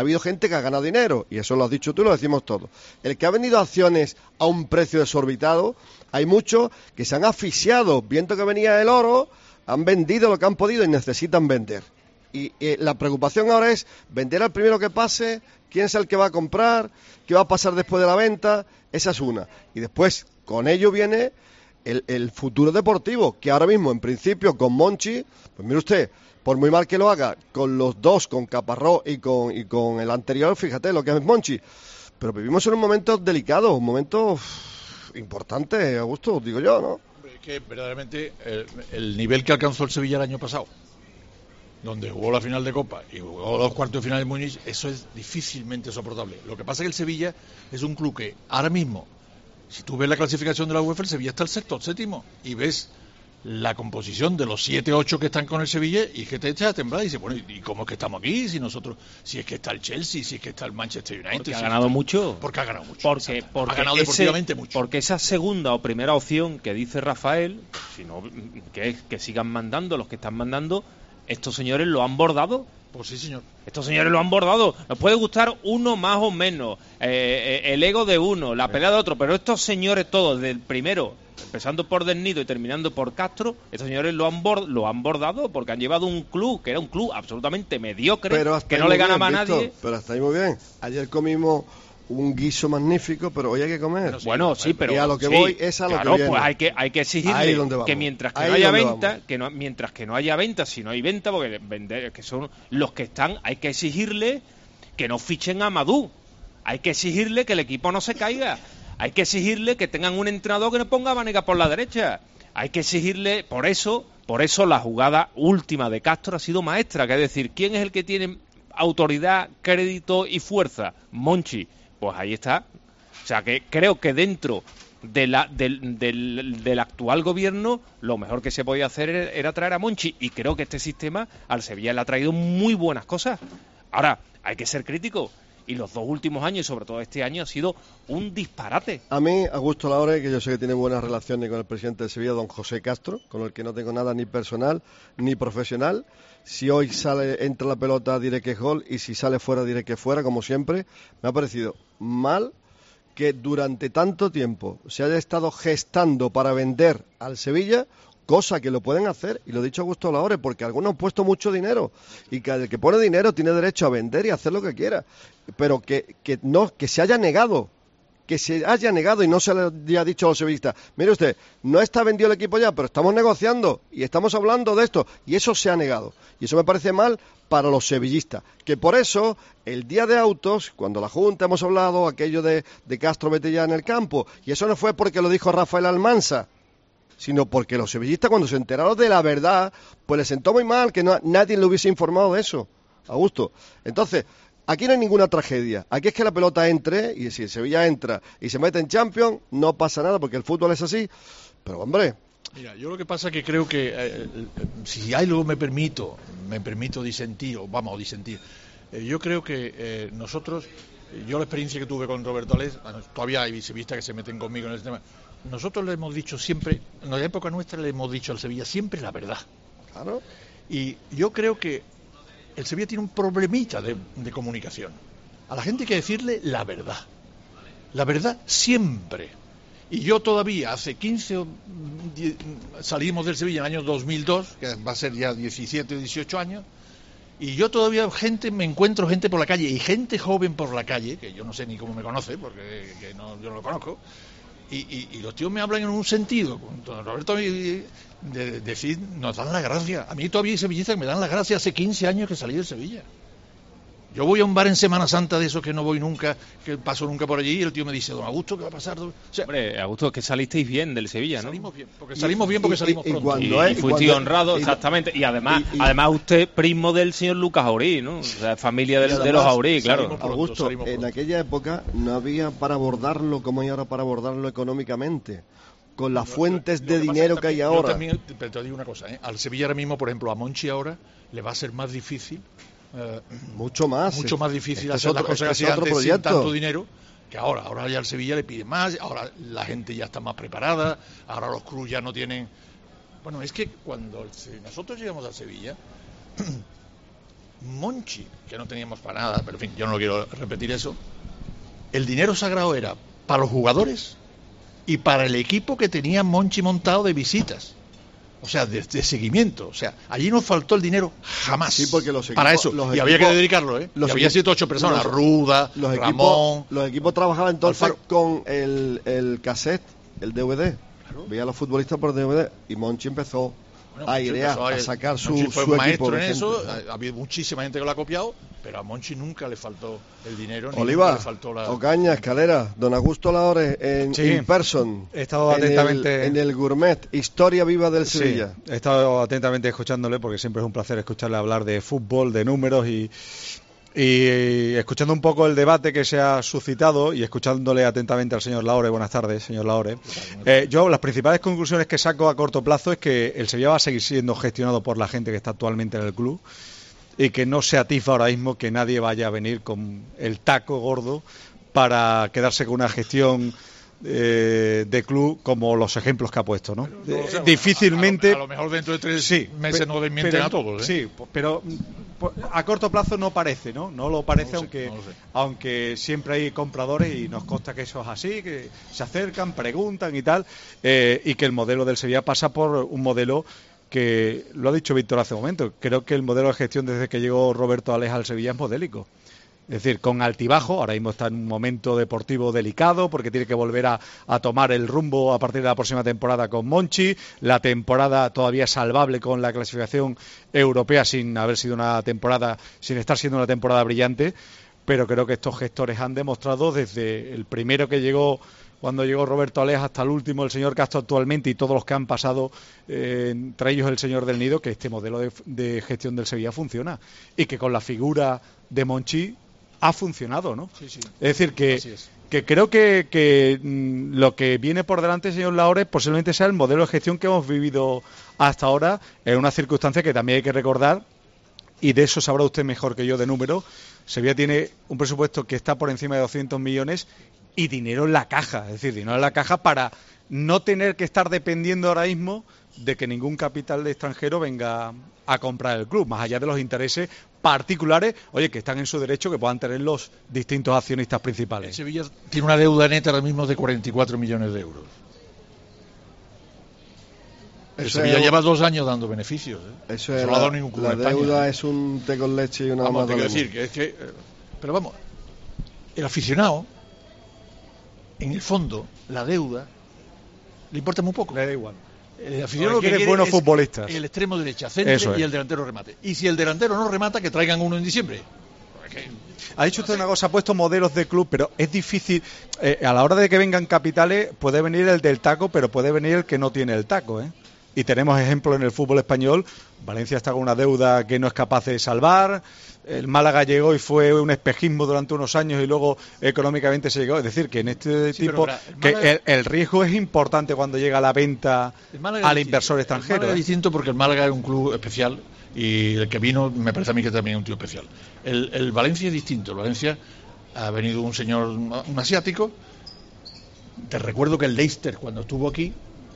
ha habido gente que ha ganado dinero, y eso lo has dicho tú, lo decimos todos. El que ha vendido acciones a un precio desorbitado, hay muchos que se han asfixiado, viendo que venía el oro, han vendido lo que han podido y necesitan vender. Y la preocupación ahora es vender al primero que pase, quién es el que va a comprar, qué va a pasar después de la venta, esa es una. Y después, con ello viene el futuro deportivo, que ahora mismo, en principio, con Monchi, pues mire usted, por muy mal que lo haga, con los dos, con Caparrós y con el anterior, fíjate lo que es Monchi. Pero vivimos en un momento delicado, un momento importante, Augusto, digo yo, ¿no? Es que verdaderamente el nivel que alcanzó el Sevilla el año pasado, donde jugó la final de Copa y jugó los cuartos de final de Múnich, eso es difícilmente soportable. Lo que pasa es que el Sevilla es un club que ahora mismo, si tú ves la clasificación de la UEFA, el Sevilla está el sexto, el séptimo, y ves la composición de los 7, 8 que están con el Sevilla, y que te echa a temblar y dices, bueno, ¿y cómo es que estamos aquí? Si es que está el Chelsea, si es que está el Manchester United. Porque ha ganado mucho. Porque ha ganado mucho. Porque ha ganado deportivamente mucho. Porque esa segunda o primera opción que dice Rafael, sino que es que sigan mandando los que están mandando, estos señores lo han bordado. Pues sí, señor. Estos señores lo han bordado. Nos puede gustar uno más o menos, el ego de uno, la pelea de otro, pero estos señores todos, del primero, empezando por Del Nido y terminando por Castro, estos señores lo han bordado porque han llevado un club que era un club absolutamente mediocre, que no le ganaba a nadie. Pero hasta ahí muy bien. Ayer comimos un guiso magnífico, pero hoy hay que comer. Bueno, sí, pero... Y a lo que sí, voy es a lo claro, que viene. pues hay que exigirle que mientras que no haya venta, mientras que no haya venta, si no hay venta, porque vender, que son los que están, hay que exigirle que no fichen a Amadou. Hay que exigirle que el equipo no se caiga. Hay que exigirle que tengan un entrenador que no ponga a Banega por la derecha. Hay que exigirle, por eso la jugada última de Castro ha sido maestra, que es decir, ¿quién es el que tiene autoridad, crédito y fuerza? Monchi. Pues ahí está. O sea que creo que dentro del actual gobierno lo mejor que se podía hacer era traer a Monchi, y creo que este sistema al Sevilla le ha traído muy buenas cosas. Ahora, hay que ser crítico, y los 2 últimos años, y sobre todo este año, ha sido un disparate. A mí, Augusto Laure, que yo sé que tiene buenas relaciones con el presidente de Sevilla, don José Castro, con el que no tengo nada ni personal ni profesional. Si hoy entra la pelota diré que es gol, y si sale fuera diré que es fuera, como siempre. Me ha parecido mal que durante tanto tiempo se haya estado gestando para vender al Sevilla, cosa que lo pueden hacer, y lo he dicho Augusto Laure, porque algunos han puesto mucho dinero, y que el que pone dinero tiene derecho a vender y a hacer lo que quiera, pero que se haya negado y no se le haya dicho a los sevillistas, mire usted, no está vendido el equipo ya, pero estamos negociando y estamos hablando de esto, y eso se ha negado, y eso me parece mal para los sevillistas, que por eso el día de autos, cuando la Junta hemos hablado aquello de Castro vete ya en el campo, y eso no fue porque lo dijo Rafael Almansa, sino porque los sevillistas, cuando se enteraron de la verdad, pues les sentó muy mal que nadie le hubiese informado de eso, Augusto. Entonces, aquí no hay ninguna tragedia. Aquí es que la pelota entre, y si el Sevilla entra y se mete en Champions, no pasa nada, porque el fútbol es así. Pero, hombre... Mira, yo lo que pasa es que creo que, si algo me permito disentir, yo creo que nosotros, yo la experiencia que tuve con Roberto Alés, todavía hay sevillistas que se meten conmigo en ese tema, nosotros le hemos dicho siempre, en la época nuestra le hemos dicho al Sevilla siempre la verdad. Claro. Y yo creo que el Sevilla tiene un problemita de comunicación. A la gente hay que decirle la verdad. La verdad siempre. Y yo todavía, hace 15 salimos del Sevilla en el año 2002, que va a ser ya 17 o 18 años, y yo todavía me encuentro gente por la calle, y gente joven por la calle, que yo no sé ni cómo me conoce, porque yo no lo conozco, y los tíos me hablan en un sentido, con Roberto, de decir, nos dan la gracia. A mí todavía hay sevillistas que me dan la gracia hace 15 años que salí de Sevilla. Yo voy a un bar en Semana Santa de esos que no voy nunca, que paso nunca por allí, y el tío me dice, don Augusto, ¿qué va a pasar? O sea, hombre, Augusto, es que salisteis bien del Sevilla, ¿no? Salimos bien, porque salimos pronto. Y fuiste honrado, exactamente. Y además usted primo del señor Lucas Aurí, ¿no? O sea, familia de los Aurí, claro. Augusto, en aquella época no había para abordarlo como hay ahora para abordarlo económicamente, con las fuentes de dinero que hay ahora. Yo también, pero te digo una cosa, al Sevilla ahora mismo, por ejemplo, a Monchi ahora le va a ser más difícil. Mucho más difícil hacer las cosas que hacía antes sin tanto dinero, que ahora ya el Sevilla le pide más, ahora la gente ya está más preparada, ahora los clubes ya no tienen... Bueno, es que cuando nosotros llegamos a Sevilla, Monchi, que no teníamos para nada, pero en fin, yo no quiero repetir eso, el dinero sagrado era para los jugadores y para el equipo que tenía Monchi montado de visitas. O sea, de seguimiento. O sea, allí no faltó el dinero jamás. Sí, porque los equipos, para eso. Y había que dedicarlo, ¿eh? Y había 7 o 8 personas. Ruda, Ramón. Los equipos trabajaban entonces Alfaro. con el cassette, el DVD. Claro. Veía a los futbolistas por DVD. Y Monchi empezó a idear, a sacar su fue su maestro equipo. en eso. Ha habido muchísima gente que lo ha copiado, pero a Monchi nunca le faltó el dinero. Oliva, nunca le faltó la... Ocaña, Escalera, don Augusto Laore en in person. He estado atentamente en el Gourmet, historia viva del Sevilla. He estado atentamente escuchándole porque siempre es un placer escucharle hablar de fútbol, de números y escuchando un poco el debate que se ha suscitado y escuchándole atentamente al señor Laore. Buenas tardes, señor Laore. Yo las principales conclusiones que saco a corto plazo es que el Sevilla va a seguir siendo gestionado por la gente que está actualmente en el club y que no se atisba ahora mismo que nadie vaya a venir con el taco gordo para quedarse con una gestión de club como los ejemplos que ha puesto, ¿no? Difícilmente. A lo mejor dentro de 3 meses no desmienten a todos, ¿eh? Sí, pero a corto plazo no parece, ¿no? No lo parece, no lo sé. aunque siempre hay compradores y nos consta que eso es así, que se acercan, preguntan y tal, y que el modelo del Sevilla pasa por un modelo que, lo ha dicho Víctor hace un momento, creo que el modelo de gestión desde que llegó Roberto Alés al Sevilla es modélico. Es decir, con altibajo, ahora mismo está en un momento deportivo delicado porque tiene que volver a tomar el rumbo a partir de la próxima temporada con Monchi, la temporada todavía salvable con la clasificación europea sin haber sido una temporada, sin estar siendo una temporada brillante, pero creo que estos gestores han demostrado desde el primero que llegó, cuando llegó Roberto Alés, hasta el último, el señor Castro actualmente y todos los que han pasado, entre ellos el señor del Nido, que este modelo de gestión del Sevilla funciona y que con la figura de Monchi ha funcionado, ¿no? Sí. Es decir, que creo que lo que viene por delante, señor Laore, posiblemente sea el modelo de gestión que hemos vivido hasta ahora, en una circunstancia que también hay que recordar, y de eso sabrá usted mejor que yo de número. Sevilla tiene un presupuesto que está por encima de 200 millones y dinero en la caja, es decir, dinero en la caja para no tener que estar dependiendo ahora mismo de que ningún capital de extranjero venga a comprar el club, más allá de los intereses particulares, oye, que están en su derecho, que puedan tener los distintos accionistas principales. El Sevilla tiene una deuda neta ahora mismo de 44 millones de euros. El Sevilla lleva 2 años dando beneficios, ¿eh? Eso no es ha dado ningún club la en España, deuda, ¿eh? es un té con leche y una vamos, más. Tengo que decir que es que, pero vamos, el aficionado, en el fondo, la deuda le importa muy poco. Le da igual. El aficionado lo que quiere buenos es futbolistas. El extremo derecha, centre y el delantero remate. Y si el delantero no remata, que traigan uno en diciembre. Ha dicho usted una cosa, ha puesto modelos de club, pero es difícil, a la hora de que vengan capitales, puede venir el del taco, pero puede venir el que no tiene el taco, ¿eh? Y tenemos ejemplos en el fútbol español. Valencia está con una deuda que no es capaz de salvar. El Málaga llegó y fue un espejismo durante unos años y luego económicamente se llegó. Es decir, que en este tipo que el riesgo es importante cuando llega la venta al inversor extranjero. El Málaga es distinto porque el Málaga es un club especial y el que vino me parece a mí que también es un tío especial. El Valencia es distinto. El Valencia ha venido un señor, un asiático. Te recuerdo que el Leicester, cuando estuvo aquí,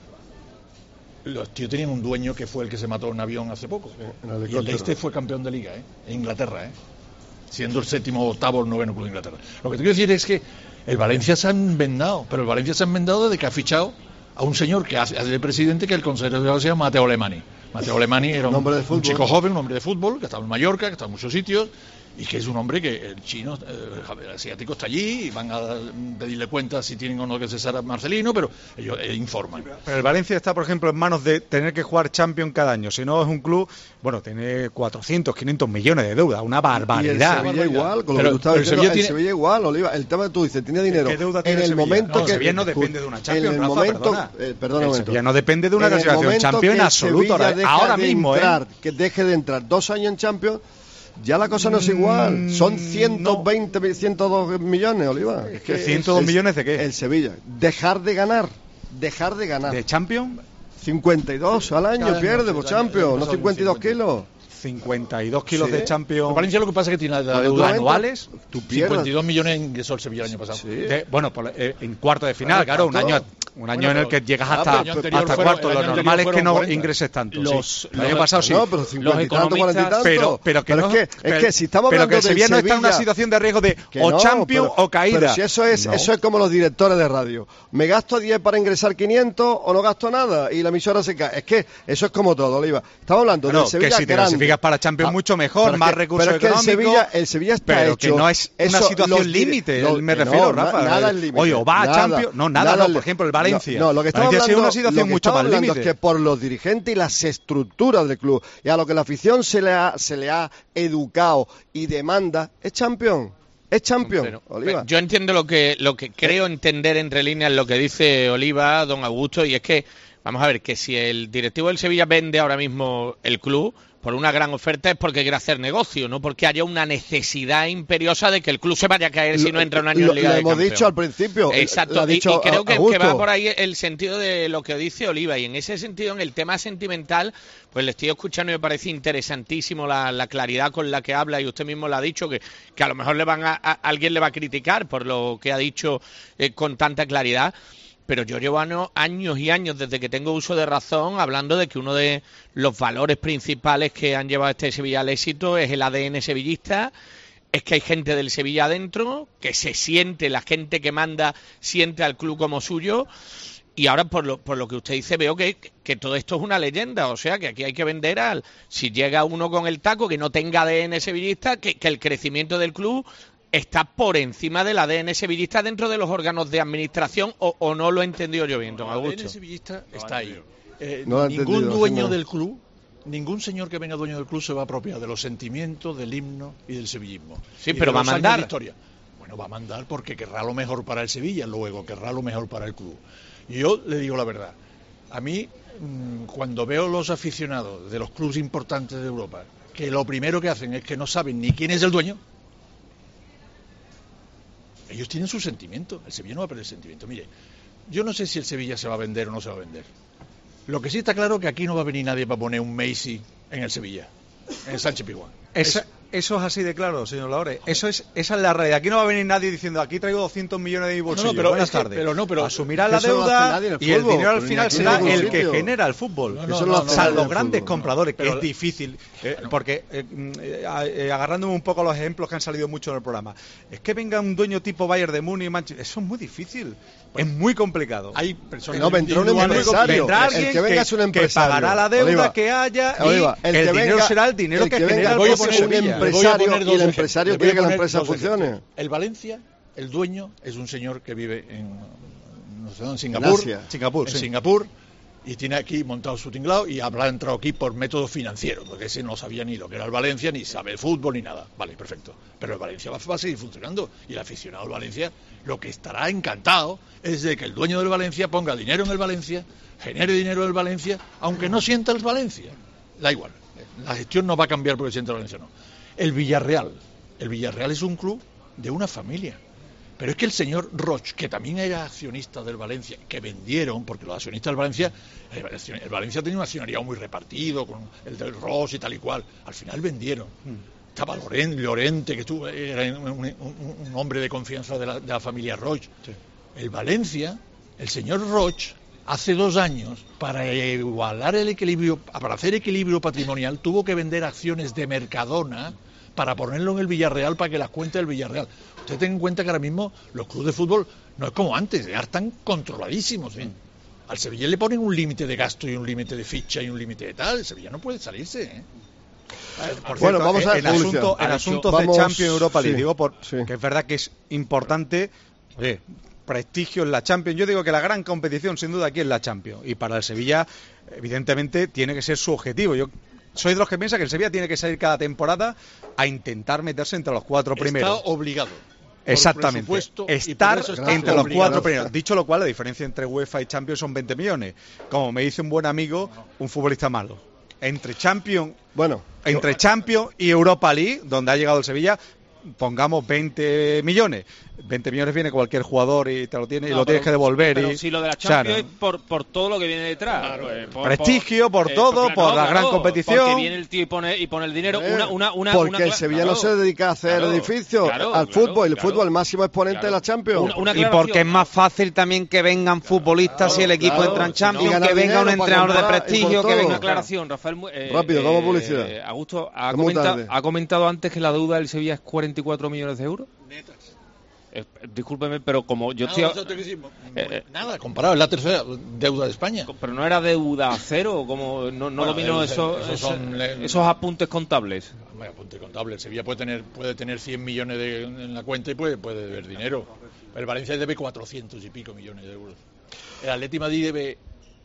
los tíos tenían un dueño que fue el que se mató en un avión hace poco. Y el Leicester fue campeón de liga, en Inglaterra, siendo el 7º, 8º, 9º club de Inglaterra. Lo que te quiero decir es que el Valencia se ha enmendado, pero el Valencia se ha enmendado desde que ha fichado a un señor que hace de presidente, que el consejero se llama Mateo Alemany. Mateo Alemany era un chico joven, un hombre de fútbol, que estaba en Mallorca, que estaba en muchos sitios, y que es un hombre que el chino, el asiático está allí y van a pedirle cuentas si tienen o no que cesar a Marcelino, pero ellos informan. Pero el Valencia está, por ejemplo, en manos de tener que jugar Champions cada año. Si no, es un club, bueno, tiene 400, 500 millones de deuda, una barbaridad. Y el Sevilla igual, con lo que tú estabas diciendo, el Sevilla igual, Oliva. El tema que tú dices, tiene dinero. ¿Qué deuda tiene en el Sevilla? momento no, que Sevilla no depende de una Champions, en el Rafa, momento, perdona un momento. Sevilla no depende de una clasificación Champions en absoluto. Ahora mismo, que deje de entrar 2 años en Champions. Ya la cosa no es igual. Son 120, 102 millones, Oliva. Es que 102 millones de qué? El Sevilla. Dejar de ganar. ¿De Champions? 52 al año pierde por Champions, no 52 kilos. 52 kilos de Champions. En Valencia lo que pasa es que tiene deuda anuales. 52 millones ingresó el Sevilla el año pasado. Sí. Bueno, en cuarto de final, claro, un año Un año en el que llegas hasta cuarto. Lo normal es que no ingreses tanto. El año pasado sí. No, pero 50 y tanto, 40 y tanto. Pero es que si estamos hablando que el Sevilla no está en una Sevilla, situación de riesgo de o Champions o caída. Pero si eso es como los directores de radio. ¿Me gasto 10 para ingresar 500 o no gasto nada? Y la emisora se cae. Es que eso es como todo, Oliva. Estamos hablando del Sevilla que si te clasificas para Champions mucho mejor, más recursos económicos. Pero el Sevilla está pero hecho. Que no es una situación límite, me refiero, Rafa. Nada es límite. Oye, o va a Champions. No, por ejemplo, el Valencia. No, lo que estamos hablando, una situación mucho más límite. Es que por los dirigentes y las estructuras del club y a lo que la afición se le ha educado y demanda, es Champions. Es Champions, Oliva. Yo entiendo lo que creo entender entre líneas lo que dice Oliva, don Augusto, y es que, vamos a ver, que si el directivo del Sevilla vende ahora mismo el club por una gran oferta es porque quiere hacer negocio, no porque haya una necesidad imperiosa de que el club se vaya a caer si no entra un año en Liga de Campeones. Lo hemos dicho al principio. Exacto, y creo que va por ahí el sentido de lo que dice Oliva, y en ese sentido, en el tema sentimental, pues le estoy escuchando y me parece interesantísimo la claridad con la que habla, y usted mismo lo ha dicho, que a lo mejor alguien le va a criticar por lo que ha dicho con tanta claridad. Pero yo llevo años y años, desde que tengo uso de razón, hablando de que uno de los valores principales que han llevado a este Sevilla al éxito es el ADN sevillista, es que hay gente del Sevilla adentro, que se siente, la gente que manda siente al club como suyo, y ahora por lo que usted dice veo que todo esto es una leyenda, o sea que aquí hay que vender si llega uno con el taco que no tenga ADN sevillista, que el crecimiento del club está por encima del ADN sevillista dentro de los órganos de administración, o no lo he entendido yo bien, don Augusto. El ADN sevillista está ahí. Ningún dueño del club, ningún señor que venga dueño del club se va a apropiar de los sentimientos, del himno y del sevillismo. Sí, pero va a mandar. Bueno, va a mandar porque querrá lo mejor para el Sevilla, luego querrá lo mejor para el club. Y yo le digo la verdad, a mí, cuando veo los aficionados de los clubes importantes de Europa, que lo primero que hacen es que no saben ni quién es el dueño, ellos tienen su sentimiento. El Sevilla no va a perder el sentimiento. Mire, yo no sé si el Sevilla se va a vender o no se va a vender. Lo que sí está claro es que aquí no va a venir nadie para poner un Messi en el Sevilla, en el Sánchez Pizjuán. Eso es así de claro, señor Laure. Esa es la realidad. Aquí no va a venir nadie diciendo, aquí traigo 200 millones de mi bolsillo. Pero buenas tardes. Pero asumirá la deuda y el dinero al final será el que genera el fútbol. Salvo grandes compradores, que es difícil. Porque, agarrándome un poco a los ejemplos que han salido mucho en el programa, es que venga un dueño tipo Bayern de Múnich, Manchester, eso es muy difícil. Es muy complicado. Hay personas. No, vendrá un empresario. Vendrá alguien el que venga es un empresario. Que pagará la deuda Oliva, que haya Oliva, y el dinero será el dinero que genera el propio Sevilla. Y el empresario quiere que la empresa funcione. El Valencia, el dueño, es un señor que vive en Singapur, y tiene aquí montado su tinglado y habrá entrado aquí por método financiero, porque ese no sabía ni lo que era el Valencia, ni sabe el fútbol, ni nada. Vale, perfecto. Pero el Valencia va a seguir funcionando, y el aficionado del Valencia lo que estará encantado es de que el dueño del Valencia ponga dinero en el Valencia, genere dinero en el Valencia, aunque no sienta el Valencia. Da igual, la gestión no va a cambiar porque sienta el Valencia, no. El Villarreal es un club de una familia. Pero es que el señor Roch, que también era accionista del Valencia, que vendieron, porque los accionistas del Valencia, el Valencia tenía un accionariado muy repartido, con el del Roch y tal y cual, al final vendieron. Estaba Llorente, que era un hombre de confianza de la familia Roch. Sí. El Valencia, el señor Roch, hace 2 años, para igualar el equilibrio, para hacer equilibrio patrimonial, tuvo que vender acciones de Mercadona para ponerlo en el Villarreal, para que las cuente el Villarreal. Usted tenga en cuenta que ahora mismo los clubes de fútbol no es como antes, ya están controladísimos. Al Sevilla le ponen un límite de gasto y un límite de ficha y un límite de tal. El Sevilla no puede salirse. Por cierto, vamos a en asuntos de Champions Europa League, digo que es verdad que es importante, prestigio en la Champions. Yo digo que la gran competición sin duda aquí es la Champions, y para el Sevilla evidentemente tiene que ser su objetivo. Yo soy de los que piensa que el Sevilla tiene que salir cada temporada a intentar meterse entre los 4 primeros. Está obligado. Exactamente. Estar entre los 4 primeros. Dicho lo cual, la diferencia entre UEFA y Champions son 20 millones. Como me dice un buen amigo, un futbolista malo. Entre Champions y Europa League, donde ha llegado el Sevilla, pongamos 20 millones. 20 millones viene cualquier jugador y te lo tiene, y lo tienes que devolver. Pero si lo de la Champions es por todo lo que viene detrás. Claro, prestigio, por todo, por la gran competición. Porque viene el tío y pone el dinero. Porque el Sevilla no se dedica a hacer edificios, al fútbol. El fútbol, el máximo exponente de la Champions. Y porque es más fácil también que vengan futbolistas si el equipo entra en Champions, que venga un entrenador de prestigio, que venga. Una aclaración, Rafael. Rápido, como publicidad. Augusto ha comentado antes que la deuda del Sevilla es 44 millones de euros. Netas. Discúlpeme, pero como yo nada, comparado, es la tercera deuda de España. Pero no era deuda cero, como no domino esos apuntes contables. Apuntes contables. Sevilla puede tener 100 millones en la cuenta y puede deber dinero. Pero el Valencia debe 400 y pico millones de euros. El Atleti Madrid debe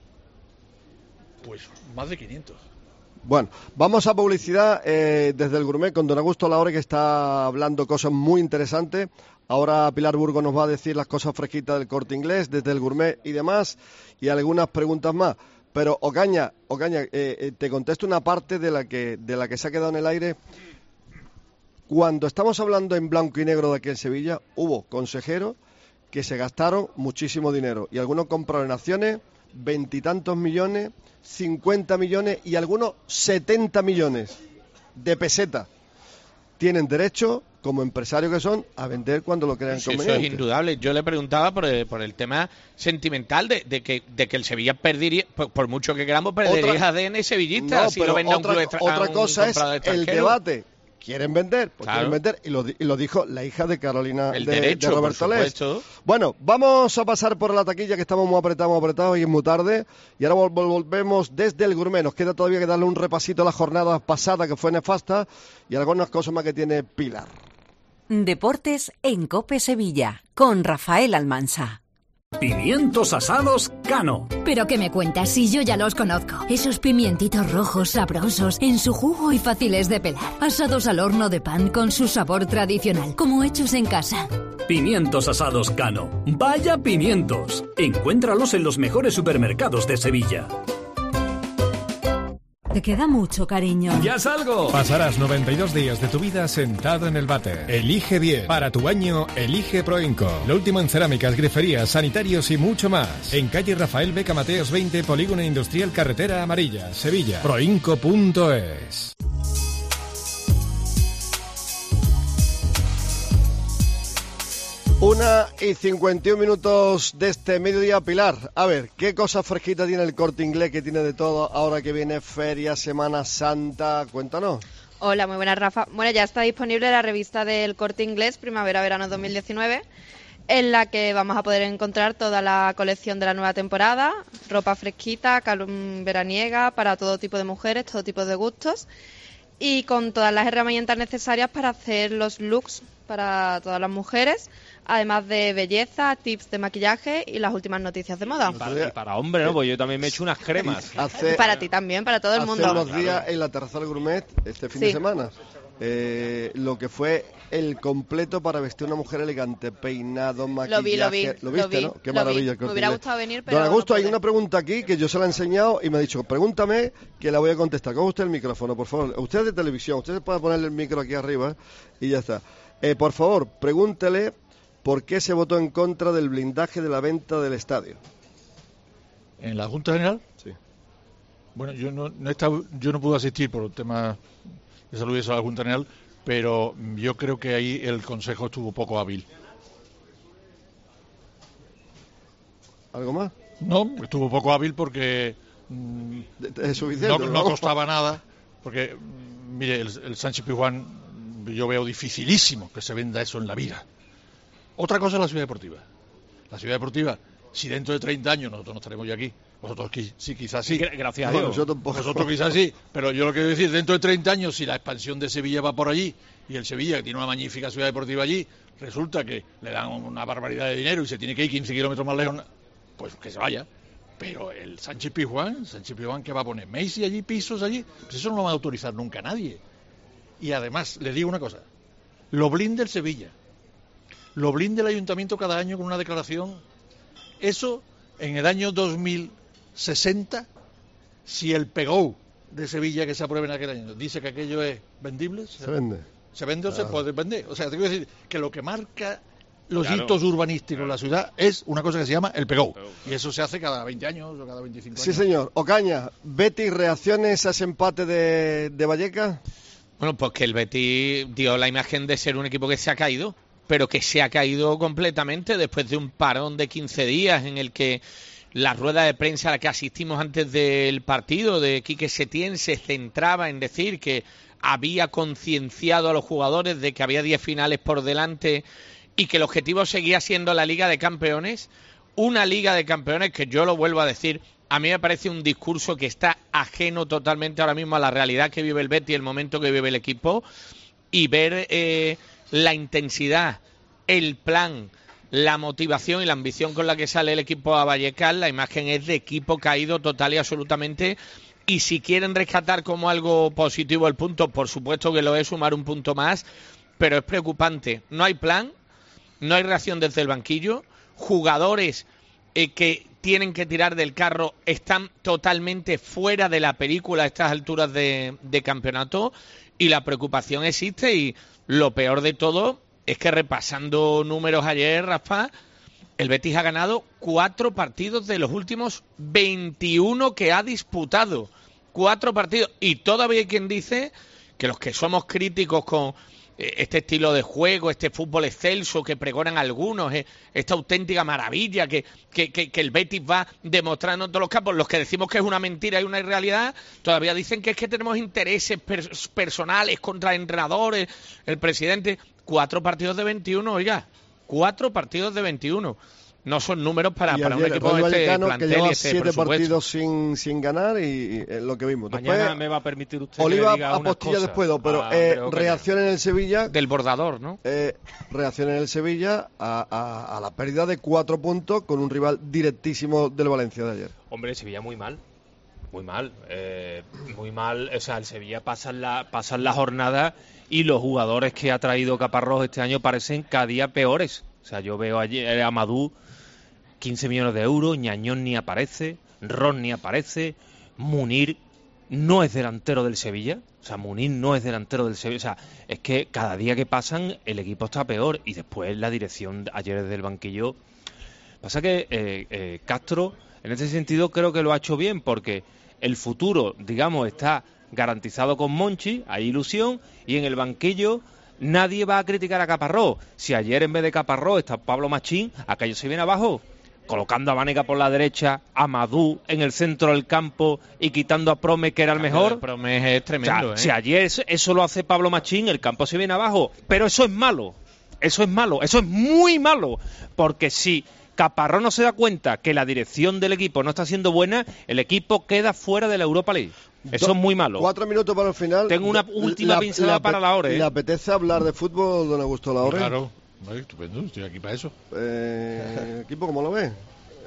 pues más de 500. Bueno, vamos a publicidad desde el Gourmet con don Augusto Laore, que está hablando cosas muy interesantes. Ahora Pilar Burgos nos va a decir las cosas fresquitas del Corte Inglés, desde el Gourmet y demás, y algunas preguntas más. Pero Ocaña, te contesto una parte de la que se ha quedado en el aire. Cuando estamos hablando en blanco y negro de aquí en Sevilla, hubo consejeros que se gastaron muchísimo dinero, y algunos compraron acciones, 20 y tantos millones, 50 millones y algunos 70 millones de pesetas. Tienen derecho, como empresarios que son, a vender cuando lo crean conveniente. Eso es indudable. Yo le preguntaba por el tema sentimental de que el Sevilla perdería, por mucho que queramos, perdería ADN sevillista si lo vende a un club Otra cosa es el debate. ¿Quieren vender? Pues claro. Quieren vender, y lo dijo la hija de Carolina, de Roberto Les. Supuesto. Bueno, vamos a pasar por la taquilla, que estamos muy apretados y es muy tarde, y ahora volvemos desde el Gourmet. Nos queda todavía que darle un repasito a la jornada pasada, que fue nefasta, y algunas cosas más que tiene Pilar. Deportes en COPE Sevilla, con Rafael Almansa. Pimientos asados Cano. ¿Pero qué me cuentas si yo ya los conozco? Esos pimientitos rojos sabrosos, en su jugo y fáciles de pelar. Asados al horno de pan con su sabor tradicional, como hechos en casa. Pimientos asados Cano. ¡Vaya pimientos! Encuéntralos en los mejores supermercados de Sevilla. Te queda mucho, cariño. ¡Ya salgo! Pasarás 92 días de tu vida sentado en el váter. Elige bien. Para tu baño, elige Proinco. Lo último en cerámicas, griferías, sanitarios y mucho más. En calle Rafael Beca Mateos 20, Polígono Industrial Carretera Amarilla, Sevilla. Proinco.es. 1:51 de este mediodía. Pilar, a ver, ¿qué cosa fresquita tiene el Corte Inglés, que tiene de todo ahora que viene feria, Semana Santa? Cuéntanos. Hola, muy buenas, Rafa. Bueno, ya está disponible la revista del Corte Inglés Primavera-Verano 2019, en la que vamos a poder encontrar toda la colección de la nueva temporada, ropa fresquita, veraniega, para todo tipo de mujeres, todo tipo de gustos, y con todas las herramientas necesarias para hacer los looks para todas las mujeres, además de belleza, tips de maquillaje y las últimas noticias de moda. Y para hombre, ¿no? Pues yo también me he hecho unas cremas. Para ti también, para todo el mundo. Hace unos días en la Terraza del Gourmet, este fin de semana, lo que fue el completo para vestir a una mujer elegante, peinado, maquillaje. Lo viste, ¿no? Qué maravilla. Me hubiera gustado venir, pero Don Augusto, no hay una pregunta aquí que yo se la he enseñado y me ha dicho, pregúntame, que la voy a contestar. Coge usted el micrófono, por favor. Usted es de televisión, usted se puede poner el micro aquí arriba y ya está. Por favor, pregúntele por qué se votó en contra del blindaje de la venta del estadio. ¿En la Junta General? Sí. Bueno, yo no pude asistir por temas de salud y eso a la Junta General, pero yo creo que ahí el Consejo estuvo poco hábil. ¿Algo más? No, estuvo poco hábil porque es suficiente, no costaba nada, porque mire, el Sánchez Pizjuán, yo veo dificilísimo que se venda eso en la vida. Otra cosa es la ciudad deportiva. La ciudad deportiva, si dentro de 30 años nosotros no estaremos ya aquí, vosotros sí, quizás sí. Gracias a Dios. Vosotros quizás sí, pero yo lo que quiero decir, dentro de 30 años, si la expansión de Sevilla va por allí, y el Sevilla, que tiene una magnífica ciudad deportiva allí, resulta que le dan una barbaridad de dinero y se tiene que ir 15 kilómetros más lejos, pues que se vaya. Pero el Sánchez Pizjuán, ¿qué va a poner? ¿Messi allí, pisos allí? Pues eso no lo va a autorizar nunca nadie. Y además, le digo una cosa, lo blinde el Sevilla, lo blinde el Ayuntamiento cada año con una declaración. Eso, en el año 2060, si el PGO de Sevilla que se apruebe en aquel año dice que aquello es vendible, se vende. ¿Se vende o se puede vender? O sea, te quiero decir que lo que marca los hitos urbanísticos en la ciudad es una cosa que se llama el pegou. Y eso se hace cada 20 años o cada 25 años. Sí, señor. Ocaña, Betis, ¿reacciones a ese empate de Vallecas? Bueno, pues que el Betis dio la imagen de ser un equipo que se ha caído, pero que se ha caído completamente después de un parón de 15 días en el que la rueda de prensa a la que asistimos antes del partido de Quique Setién se centraba en decir que había concienciado a los jugadores de que había 10 finales por delante y que el objetivo seguía siendo la Liga de Campeones, una Liga de Campeones que, yo lo vuelvo a decir, a mí me parece un discurso que está ajeno totalmente ahora mismo a la realidad que vive el Betis, el momento que vive el equipo, y ver la intensidad, el plan, la motivación y la ambición con la que sale el equipo a Vallecas, la imagen es de equipo caído total y absolutamente. Y si quieren rescatar como algo positivo el punto, por supuesto que lo es, sumar un punto más, pero es preocupante. No hay plan, no hay reacción desde el banquillo, jugadores que tienen que tirar del carro están totalmente fuera de la película a estas alturas de campeonato, y la preocupación existe. Y lo peor de todo es que, repasando números ayer, Rafa, el Betis ha ganado 4 partidos de los últimos 21 que ha disputado. 4 partidos. Y todavía hay quien dice que los que somos críticos con este estilo de juego, este fútbol excelso que pregonan algunos, esta auténtica maravilla que el Betis va demostrando en todos los campos, los que decimos que es una mentira y una irrealidad, todavía dicen que es que tenemos intereses personales contra entrenadores, el presidente. 4 partidos de 21, oiga, 4 partidos de 21. No son números para un equipo de este plantel, que lleva 7 partidos sin ganar, y lo que vimos. Mañana después, me va a permitir usted Oliva que diga apostilla después, pero reacción en el Sevilla. Del bordador, ¿no? Reacción en el Sevilla a la pérdida de 4 puntos con un rival directísimo del Valencia de ayer. Hombre, el Sevilla muy mal. Muy mal. O sea, el Sevilla pasan la jornada y los jugadores que ha traído Caparrós este año parecen cada día peores. O sea, yo veo ayer a Amadou, 15 millones de euros, Ñañón ni aparece, Ron ni aparece, Munir no es delantero del Sevilla, o sea, Munir no es delantero del Sevilla, o sea, es que cada día que pasan el equipo está peor, y después la dirección ayer desde el banquillo. Pasa que Castro, en ese sentido, creo que lo ha hecho bien, porque el futuro, digamos, está garantizado con Monchi, hay ilusión, y en el banquillo nadie va a criticar a Caparrós. Si ayer en vez de Caparrós está Pablo Machín, aquello se viene abajo, colocando a Vanega por la derecha, a Amadou en el centro del campo y quitando a Promes, que era el mejor. Promes es tremendo, o sea, si ayer eso lo hace Pablo Machín, el campo se viene abajo. Pero eso es malo, eso es muy malo, porque si Caparrós no se da cuenta que la dirección del equipo no está siendo buena, el equipo queda fuera de la Europa League. Eso es muy malo. 4 minutos para el final. Tengo una última pincelada para la hora. ¿Le apetece hablar de fútbol, don Augusto Laore? Claro, estupendo, estoy aquí para eso. ¿Equipo cómo lo ve?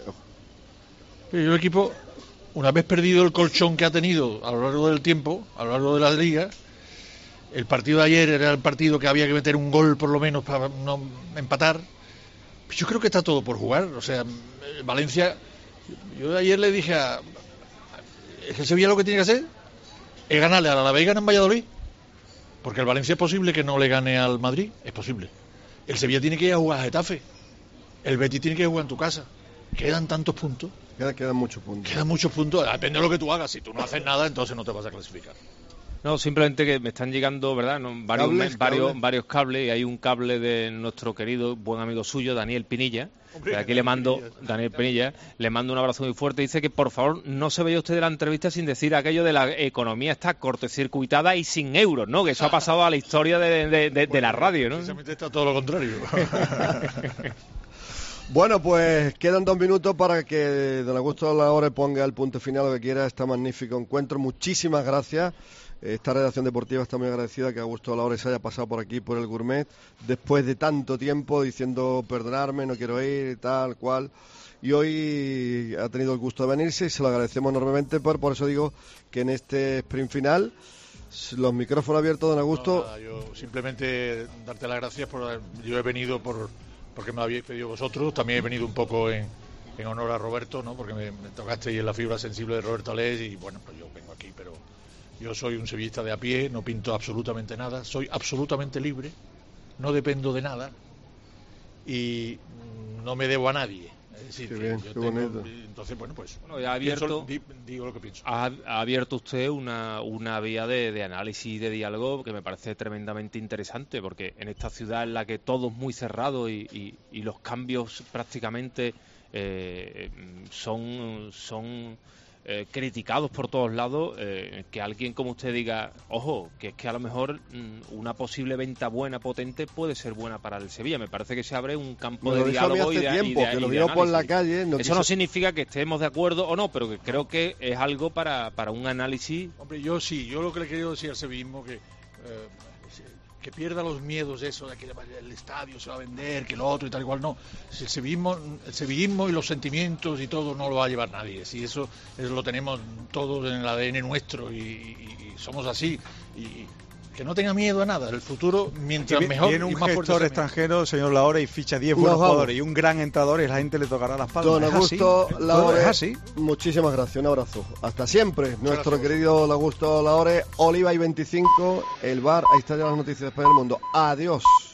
Yo el equipo, una vez perdido el colchón que ha tenido a lo largo del tiempo, a lo largo de la liga, el partido de ayer era el partido que había que meter un gol por lo menos para no empatar. Yo creo que está todo por jugar. O sea, Valencia, yo ayer le dije es que el Sevilla lo que tiene que hacer es ganarle al Alavés y ganar en Valladolid, porque el Valencia es posible que no le gane al Madrid, es posible. El Sevilla tiene que ir a jugar a Getafe, el Betis tiene que jugar en tu casa. Quedan tantos puntos. Quedan muchos puntos. Quedan muchos puntos, depende de lo que tú hagas. Si tú no haces nada, entonces no te vas a clasificar. No, simplemente que me están llegando, ¿verdad? Varios cables, y hay un cable de nuestro querido buen amigo suyo, Daniel Pinilla. Hombre, aquí le mando, Daniel Pinilla, le mando un abrazo muy fuerte. Dice que por favor no se vaya usted de la entrevista sin decir aquello de la economía está cortocircuitada y sin euros, ¿no? Que eso ha pasado a la historia de la radio, ¿no? Precisamente está todo lo contrario. Bueno, pues quedan 2 minutos para que don Augusto Laore ponga el punto final, lo que quiera, este magnífico encuentro. Muchísimas gracias. Esta redacción deportiva está muy agradecida que Augusto Laore se haya pasado por aquí, por el Gourmet, después de tanto tiempo diciendo perdonarme, no quiero ir, tal, cual. Y hoy ha tenido el gusto de venirse y se lo agradecemos enormemente. Por eso digo que en este sprint final, los micrófonos abiertos, don Augusto. No, nada, yo simplemente darte las gracias. Yo he venido porque me lo habéis pedido vosotros. También he venido un poco en honor a Roberto, ¿no? Porque me tocasteis en la fibra sensible de Roberto Alés y bueno, pues yo vengo aquí, pero Yo soy un sevillista de a pie, no pinto absolutamente nada, soy absolutamente libre, no dependo de nada y no me debo a nadie. Es decir, entonces, bueno, pues ha abierto, digo lo que pienso. Ha abierto usted una vía de análisis y de diálogo que me parece tremendamente interesante, porque en esta ciudad en la que todo es muy cerrado y los cambios prácticamente son criticados por todos lados, que alguien como usted diga, ojo, que es que a lo mejor una posible venta buena, potente, puede ser buena para el Sevilla. Me parece que se abre un campo de diálogo y de análisis. Por la calle, eso no significa que estemos de acuerdo o no, pero que creo que es algo para un análisis. Hombre, yo lo que le quiero decir al sevillismo que pierda los miedos de eso, de que el estadio se va a vender, que lo otro y tal y cual, no. El sevillismo y los sentimientos y todo no lo va a llevar nadie. Si eso lo tenemos todos en el ADN nuestro y somos así. Y que no tenga miedo a nada. El futuro, mientras mejor. Viene un gestor extranjero, señor Lahore, y ficha 10 buenos jugadores y un gran entrenador y la gente le tocará las palmas. Don Augusto Lahore, muchísimas gracias, un abrazo. Hasta siempre, nuestro querido Don Augusto Lahore. Oliva y 25, el bar, ahí están ya las noticias de España del Mundo. Adiós.